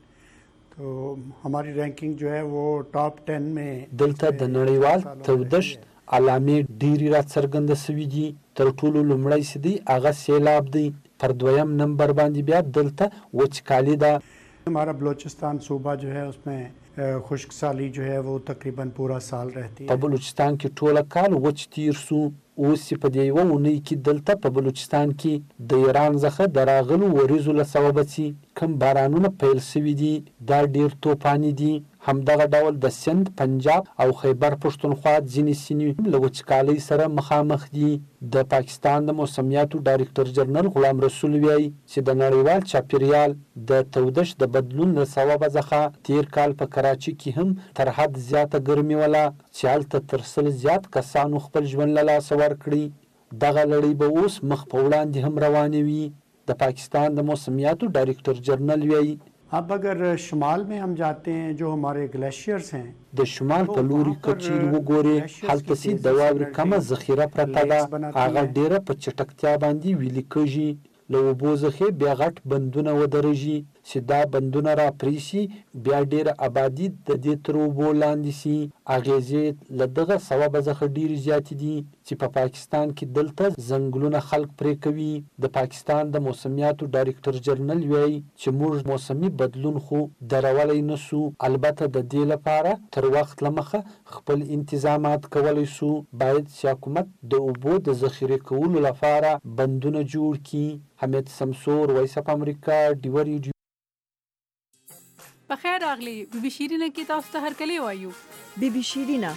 तो हमारी रैंकिंग जो है वो टॉप टेन में. دلته د نړیوال تودشت علامې ډېرې راڅرګنده شوي دي. تر ټولو لومړی چې دی هغه سیلاب دی. پر دویم نمبر باندې بیا دلته وچکالي ده. हमारा बलूचिस्तान सूबा जो है उसमें खुश्क साली जो है वो तकरीबन पूरा साल रहती है. په بلوچستان کې ټوله کال وچ تیر سو. اوس په دې یوه اونۍ کې دلته په بلوچستان کې د ایران څخه د راغلو وریځو له سببه چې کوم بارانونه پیل شوي دي دا ډېر توپاني دي. همدغه ډول د سند، پنجاب او خیبر پښتونخوا ځینې سیمې له وچکالۍ سره مخامخ دي. د پاکستان د موسمیاتو ډایرکټر جنرال غلام رسول وایي چې د نړیوال چاپیریال د تودش د بدلون له سببه څخه تیر کال په کراچي کې هم تر حد زیاته ګرمي وله چې هلته تر سل زیات کسانو خپل ژوند له لاسه ورکړي. دغه لړۍ به اوس مخ په وړاندې هم روانې وي. د پاکستان د موسمیاتو ډایرکټر جنرال وایي अब अगर شمال में हम जाते हैं जो हमारे ग्लेशियर्स हैं د شمال په لوري کچیر وګوري هلته سي د واورې کمه ذخیره پرته ده. هغه ډیره په چټکتیا باندې ویلي کېږي. له اوبو څخه بیا غټ بندونه ودرېږي چې دا بندونه را پرې شي بیا ډېره آبادي د دې تر اوبو لاندې سي. اغېزې له دغه سببه څخه ډېرې زیاتې دي چې په پاکستان کې دلته ځنګلونه خلک پرې کوي. د پاکستان د موسمیاتو ډایرکټر جنرال وایي چې موږ موسمي بدلون خو درولی نسو، البته د دې لپاره تر وخت له مخه خپل انتظامات کولی سو. باید چې حکومت د اوبو د ذخیره کولو لپاره بندونه جوړ کړي. حمید سمسور، وایس اف امریکا، ډیوه ریډیو. په خیر راغلی بی بی شیرینه کې تاسو ته هرکلی وایو. بی بی شیرینه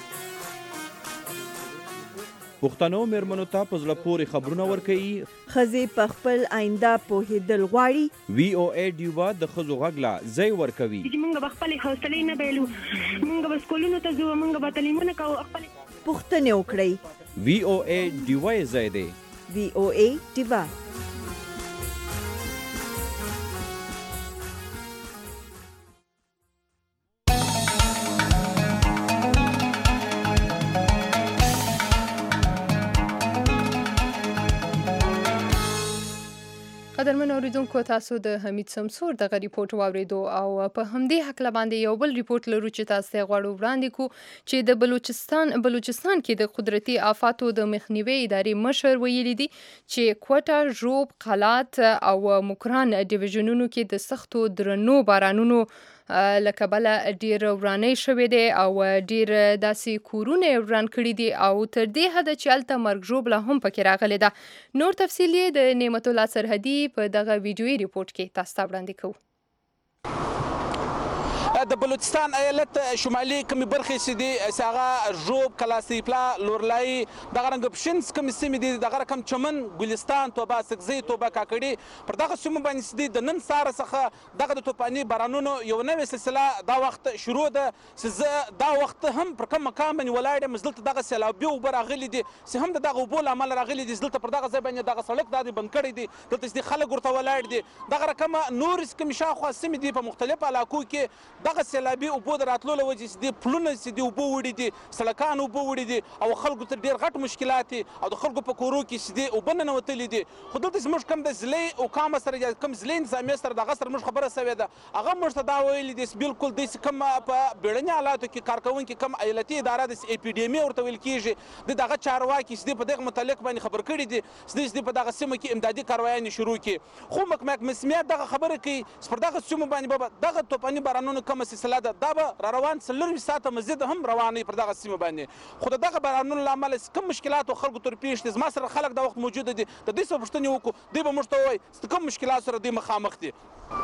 پښتنو میرمنو ته په زړه پورې خبرونه ورکوي. ښځې په خپل آینده پوهېدل غواړي. وی او ای ډیوه د ښځو غږ له ځای ورکوي. موږ به خپلې حوصلې نه بایلو، موږ به سکولونو ته ځو، موږ به تعلیمونه کوو. پوښتنې وکړئ. وی او ای ډیوه یې ځای دی. وی او ای ډیوه. قدرمن اوریدونکو، تاسو د حمید سمسور دغه ریپورت واوریدو او په همدې حق باندې یو بل ریپورت لرو چې تاسو ته غواړو وړاندې کو چې د بلوچستان بلوچستان کې د قدرتي آفاتو د مخنیوي ادارې مشر ویلي دي چې کوټه، ژوب، قلات او مکران ډیویژنونو کې د سختو درنو بارانونو لکه بله ډیر ورانۍ شوې دی او ډیر داسې کورونه وران کړي دي او تر دې حده چې هلته مرګ ژوبله هم پکې راغلې ده. نور تفصیل یې د نعمت الله سرحدي په دغه ویډیویي ریپورت کې تاسو ته وړاندې کوو. د بلوچستان ایالت شمالي کومې برخې چې دي چې هغه ژوب، کلاسیپلا، لورلای، دغه رنګه پشنس کومې سیمې دي، دغه رقم چمن، ګلستان، توبه سکزی، توبه کاکړي، پر دغه سیمو باندې چې دي د نن سهاره څخه دغه د توپاني بارانونو یو نوې سلسله دا وخت شروع ده چې زه دا وخت هم پر کوم مقام باندې ولاړ یم. دلته دغه سیلابي اوبه راغلي دي چې هم د دغه اوبو له امله راغلي دي. دلته پر دغه ځای باندې دغه سړک دا دی بند کړی دی، دلته چې خلک ورته ولاړ دي. دغه رقمه نور کومې شاوخوا سیمې دي په مختلفو علاقو کې دغه سیلابي اوبو د راتلو له وجې چې دي پلونه چې دي اوبه وړي دي، سړکان اوبه وړي دي او خلکو ته ډېر غټ مشکلات دي او د خلکو په کورو کې چې دي اوبه ننوتلي دي. خو دلته زموږ کوم د ضلعې حکامه سره یا کوم ضلعي انتظامیې سره دغه سره موږ خبره سوې ده، هغه موږ ته دا ویلي دي چې بالکل دوی چې کوم په بیړني حالاتو کې کارکوونکي کوم ایالتي اداره د اپیډیمي ورته ویل کېږي، د دغه چارواکي چې دي په دغه متعلق باندې خبر کړي دي چې دوی په دغه سیمه کې امدادي کاروایانې شروع کړي. خو مکمک مسمیات دغه خبره کوي چې پر دغه سیمو باندې به دغه توپاني بارانونو کومه سلسله ده دا به را روان څلور ساعته مزید هم روانې پر دغه سیمه باندې. خو د دغه بارانونو له امله کوم مشکلات خلکو تر پیښ دي، زما سره خلک دا وخت موجوده دي، د دوی څخه پوښتنې وکړو، دوی به موږ ته ووایي چې کوم مشکلات سره دوی مخامخ دي.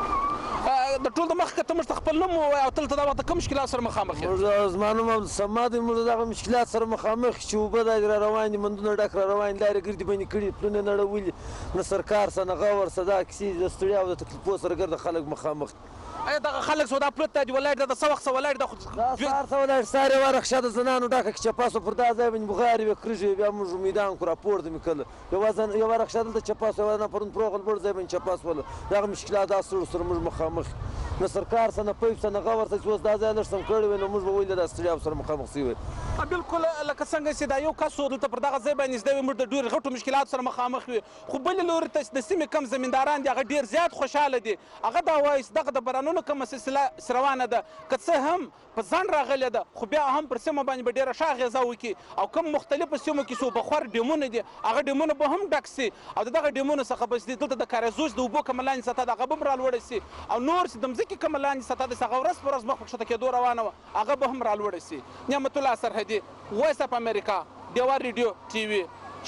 د ټول د مخکې ته موږ ته خپل نوم ووایه او ته دلته دا وخت کوم مشکلات سره مخامخ یې؟ زما نوم عبدالصمد دی. موږ دغه مشکلات سره مخامخ چې اوبه دا را روان دي، مندونه ډک را روان دي، لارې ګردې باندې کړي، پلونه نړولي، نه سرکار څه نه غور څه دا کیسې د ستړیا او د تکلیفو سره ګرده خلک مخامخ. ایا دغه خلک څه دا پلت ته دي ولاړ ده، د څه وخت څه ولاړ ده؟ خو دا سهار څه ولاړ، سهار یې ورخ شه د زنانو ډکه کې چپاسو پر دا ځای باندې بغارې وې کرږې وې، بیا موږ میدان کړو راپورته مې کړله، یو ورخ شه دلته چپاس وه، نه پرون پروغل بړ ځای باندې چپاس وله. دغه مشکلات دا سړو سره موږ مخامخ، نه سرکار څه نه پیپ څه نه غور څه چې اوس دا ځای لږ سم کړی وی نو موږ به ویل دا ستړیا سره مخامخ سوي. بالکل لکه څنګه چې دا یو کس و دلته پر دغه ځای باندې زده وي، موږ د ډېرو غټو مشکلاتو سره مخامخ وي. خو بلې لوري ته د سیمې کم زمینداران دي هغه ډېر زیات خوشحاله دي، هغه دا وایي چې دغه د بارانونو کومه سلسله روانه ده که څه هم په ځان راغلې ده خو بیا هم پر سیمه باندې به ډېره ښه اغېزه وکړي او کوم مختلفو سیمو کې څو بخور ډیمونه دي هغه ډیمونه به هم ډک سي او د دغه ډیمونو څخه به چې دلته د کاریزوس د اوبو کومه لاندې سطحه ده هغه به هم رالوړه سي او نور چې د مځکې کومه لاندې سطحه ده هغه ورځ په ورځ مخ په کښته کېدو روانه وه هغه به هم رالوړه سي. نعمت الله سرحدي، وایس اف امریکا، ډیوا ریډیو ټي وي.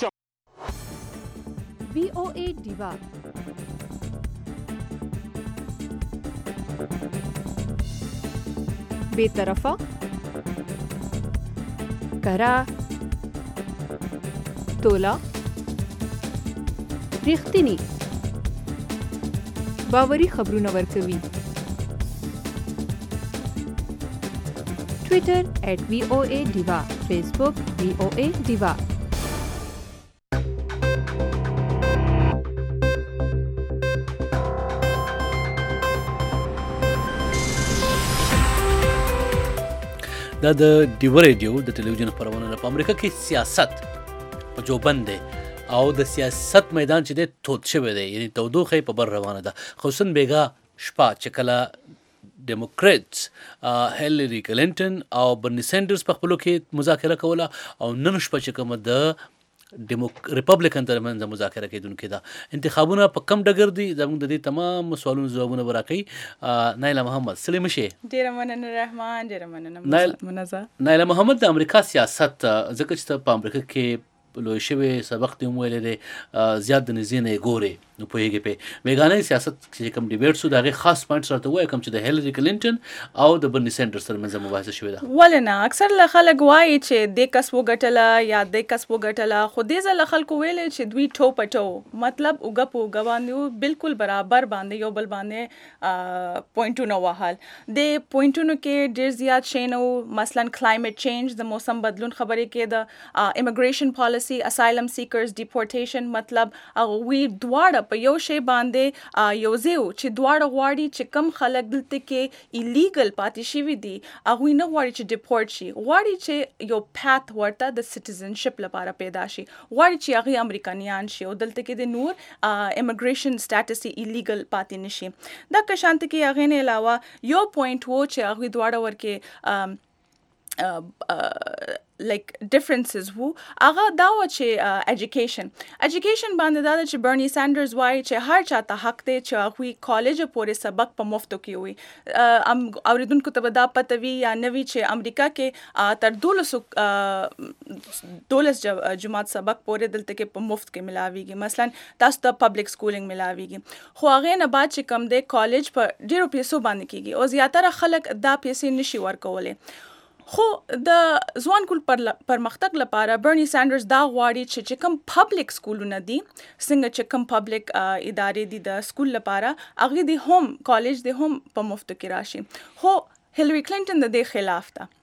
وی او ای ډیوا بے طرفه کرا تولا ریښتینی باوري خبرونه ورکوي. ټویټر ایٹ وی او ای ډیوا، فیسبوک وی او ای ډیوا. دا د ډیوا ریډیو د ټلویزیون خپرونه په امریکا کې سیاست په جوبند دی او د سیاست میدان چې دی تود شوی دی، یعنی تودوخه په بر روانه ده. حسن بیګا شپه چې کله ډیموکریټس هیلری کلینټن او برني سینډرز په خپلو کې مذاکره کوله او نن شپه چې کومه د ریپبلیکن ترمنځ مذاکره کېدونکې ده. انتخابونه په کم ډګر دي؟ زموږ د دې تمام سوالونو ځوابونه به راکوي نایله محمد. ستړې مه شئ. ډېره مننه رحمان، ډېره مننه منزه. نایله محمد، د امریکا سیاست ځکه چې ته په امریکا کې لوی شوی سبق دې هم ویلی دی، زیات د نږدې نه یې ګورې، نو پوهېږې پې بیګانه سیاست چې کوم ډیبیټ شو د هغې خاص پوینټس راته ووایه، کوم چې د هیلري کلینټن او د برني سینډرز ترمنځ مباحثه شوې ده. ولې نه؟ اکثر له خلک وایي چې دې کس وګټله یا دې کس وګټله، خو دې ځل له خلکو ویلی چې دوی ټو په ټو، مطلب اوږه په اوږه باندې بالکل برابر باندې یو بل باندې پوینټونه وهل. دې پوینټونو کې ډېر زیات شی نه و، مثلا کلایمیټ چینج، د موسم بدلون خبرې کېده، امیګریشن پالیسي، اسایلم سیکرز، ډیپورټیشن، مطلب هغوی دواړه په یو شی باندې یو ځای و چې دواړه غواړي چې کم خلک دلته کې ایلیګل پاتې شوي دي هغوی نه غواړي چې ډیپورټ شي، غواړي چې یو پات ورته د سټیزنشپ لپاره پیدا شي، غواړي چې هغوی امریکایان شي او دلته کې د نور امیګریشن سټیټس یې ایلیګل پاتې نه شي. دغه شانته کې هغې نه علاوه یو پوینټ و چې هغوی دواړه ورکې لایک ډفرنسز وو، هغه دا و چې ایجوکیشن ایجوکیشن باندې دا ده چې برني سینډرز وایي چې هر چاته حق دی چې هغوی کالج پورې سبق په مفتو کې وي. اوریدونکو ته به دا پته وي یا نه وي چې امریکا کې تر دولسو دولس جماعت سبق پورې دلته کې په مفت کې ملاویږي، مثلا تاسو ته پبلک سکولینګ ملاویږي، خو هغې نه بعد چې کم دی کالج په ډېرو پیسو باندې کېږي او زیاتره خلک دا پیسې نشي ورکولی. خو د ځوان کول پرمختګ لپاره برني سینډرز دا غواړي چې چې کوم پبلک سکولونه دي، څنګه چې کوم پبلک ادارې دي د سکول لپاره، هغې دې هم کالج دې هم په مفتو کې راشي. خو هیلري کلینټن د دې خلاف ده.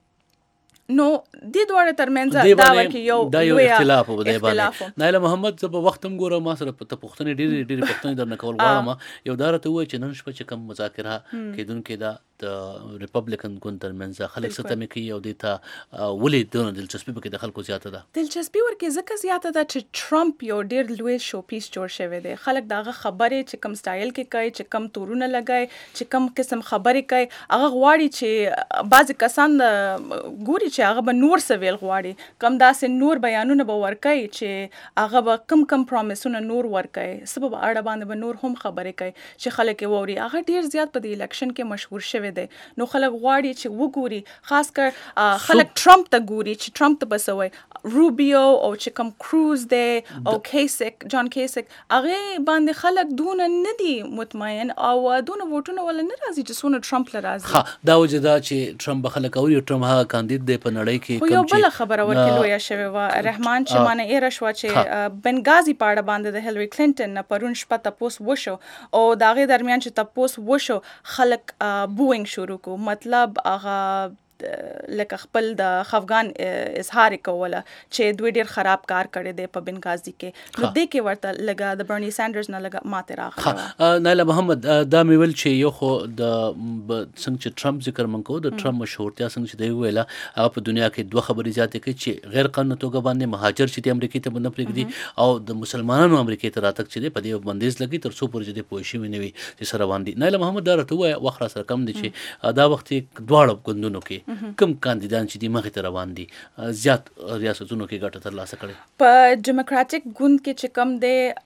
نو دې دواړه ترمنځ دا ورکې یو دا یو اختلاف و دی باندې. نایله محمد، زه به وخت هم ګورم، ما سره ته پوښتنې ډېرې ډېرې پوښتنې درنه کول غواړم. یو دا راته ووایه چې نن شپه چې کوم مذاکره کېدونکې ده د ریپبلیکن ګوند ترمنځ، خلک څه تمې کوي او دې ته ولې دونه دلچسپي پکې د خلکو زیاته ده؟ دلچسپي ورکې ځکه زیاته ده چې ټرمپ یو ډېر لوی شو پیس جوړ شوی دی. خلک د هغه خبرې چې کوم سټایل کې کوي، چې کوم تورونه لګوي، چې کوم قسم خبرې کوي، هغه غواړي چې بعضې کسان ګوري چې هغه به نور څه ویل غواړي، کم داسې نور بیانونه به ورکوي چې هغه به کم کم پرامیسونه نور ورکوي، څه به اړه باندې به نور هم خبرې کوي چې خلک یې واوري. هغه ډېر زیات په دې الیکشن کې مشهور شوی دی، نو خلک غواړي چې وګوري، خاص کر خلک ټرمپ ته ګوري چې ټرمپ ته به څه وایي، روبیو او چې کوم کروز دی او کیسک جان کیسک، هغې باندې خلک دونه نه دي مطمئن او دونه ووټونه ولا نه راځي چې څونه ټرمپ له راځي. ها دا وجه ده چې ټرمپ به خلک اوري، ټرمپ هغه کاندید دی په نړۍ کې. خو یو بله خبره ورکې لویه شوې وه رحمان، چې مانه ایره شوه چې بنګازي په اړه باندې د هیلري کلینټن نه پرون شپه تپوس وشو او د هغې درمیان چې تپوس وشو خلک بوینګ شروع کو، مطلب هغه لکه خپل د خفګان اظهار کوله چې دوی ډېر خراب کار کړی دی په بنګازي کې، نو دې کې ورته لږه د برني سینډرز نه لږه ماتې راغله. نایله محمد، دا مې ویل چې یو خو د څنګه چې ټرمپ ذکر من کوو، د ټرمپ مشهورتیا څنګه چې دی وویله، هغه په دنیا کې دوه خبرې زیاتې کوي چې غیر قانوني توګه باندې مهاجر چې دی امریکې ته نه پرېږدي او د مسلمانانو امریکې ته راتګ چې دی په دې بندیز لګي تر څو پورې چې دی پوه شوي نه وي چې څه روان دي. نایله محمد، دا راته ووایه، وخت را سره کم دی چې دا وخت یې دواړه ګوندونو کې کوم کاندیدان چې دي مخې ته روان دي زیات ریاستونو کې ګټه ترلاسه کړې؟ په ډیموکراټک ګوند کې چې کوم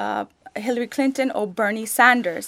دی هیلري کلینټن او برني سینډرز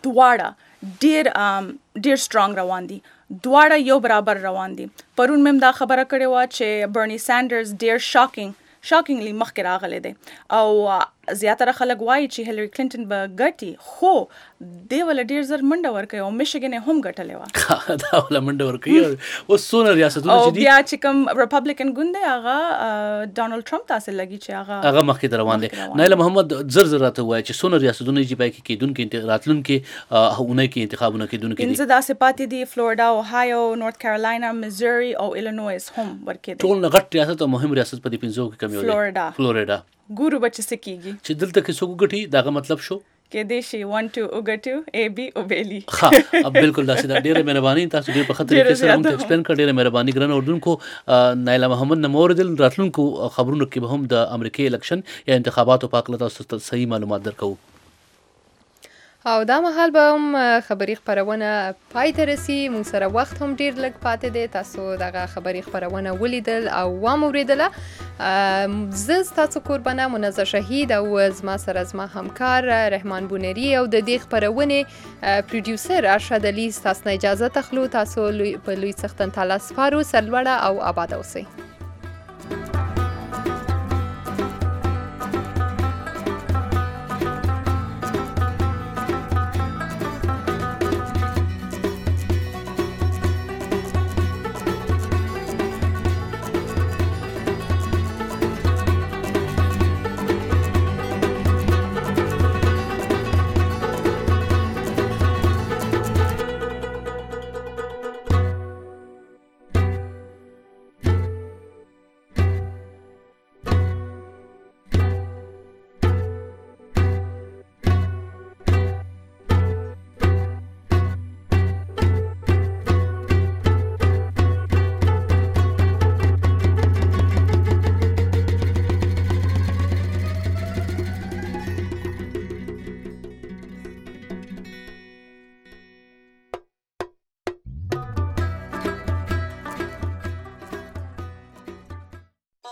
دواړه ډېر ډېر سټرانګ روان دي، دواړه یو برابر روان دي. پرون مې هم دا خبره کړې وه چې برني سینډرز ډېر شاکینګ شاکینګلی مخکې راغلی دی او زیاتره خلک وایي چې هیلري کلینټن به ګټي، خو دی ولا ډېر زر منډه ورکوي او میشیګن یې هم ګټلې وه. دا ولا منډه ورکوي اوس څونه ریاستونه چې دي، او بیا چې کوم ریپبلیکن ګوند دی هغه ډانلډ ټرمپ تاسې لګي چې هغه هغه مخکې ته روان دی. نایله محمد، زر زر راته ووایه چې څونه ریاستونه چې پای کې کېدونکي راتلونکي اونۍ کې انتخابونه کېدونکي دي؟ پنځه داسې پاتې دي، فلوریډا، اوهایو، نورث کیرولاینا، میزوري او ایلینویس هم ورکې دي. ټول نه غټ ریاست او مهم ریاست په دې پنځو کې کوم یو دی؟ فلوریډا. فلوریډا ګورو به چې څه کېږي چې دلته کې څوک وګټي، دغه مطلب شو کېدای شي ون ټو وګټو اے بي او بیلی. ها بالکل داسې ده. ډېره مهرباني، تاسو ډېر په ښه طریقې سره موږ ته ایکسپلین کړه. ډېره مهرباني ګرانو اردوونکو. نایله محمد نه مو اورېدل، راتلونکو خبرونو کې به هم د امریکې الیکشن یا انتخاباتو په هکله تاسو ته صحیح معلومات درکوو. او دا مهال به هم خبري خبرونه پای ته رسي. موږ سره وخت هم ډیر لږ پاتې دی. تاسو دغه خبري خبرونه ولیدل او واوریدله. زه ستاسو قربانه منزه شهید او زما سره زما همکار رحمان بونری او د دې خبرونې پروډوسر ارشد علي ستاسو اجازه تخلو. تاسو په لوی سختن تعالی سپارو. سرلوړه او آباد اوسئ.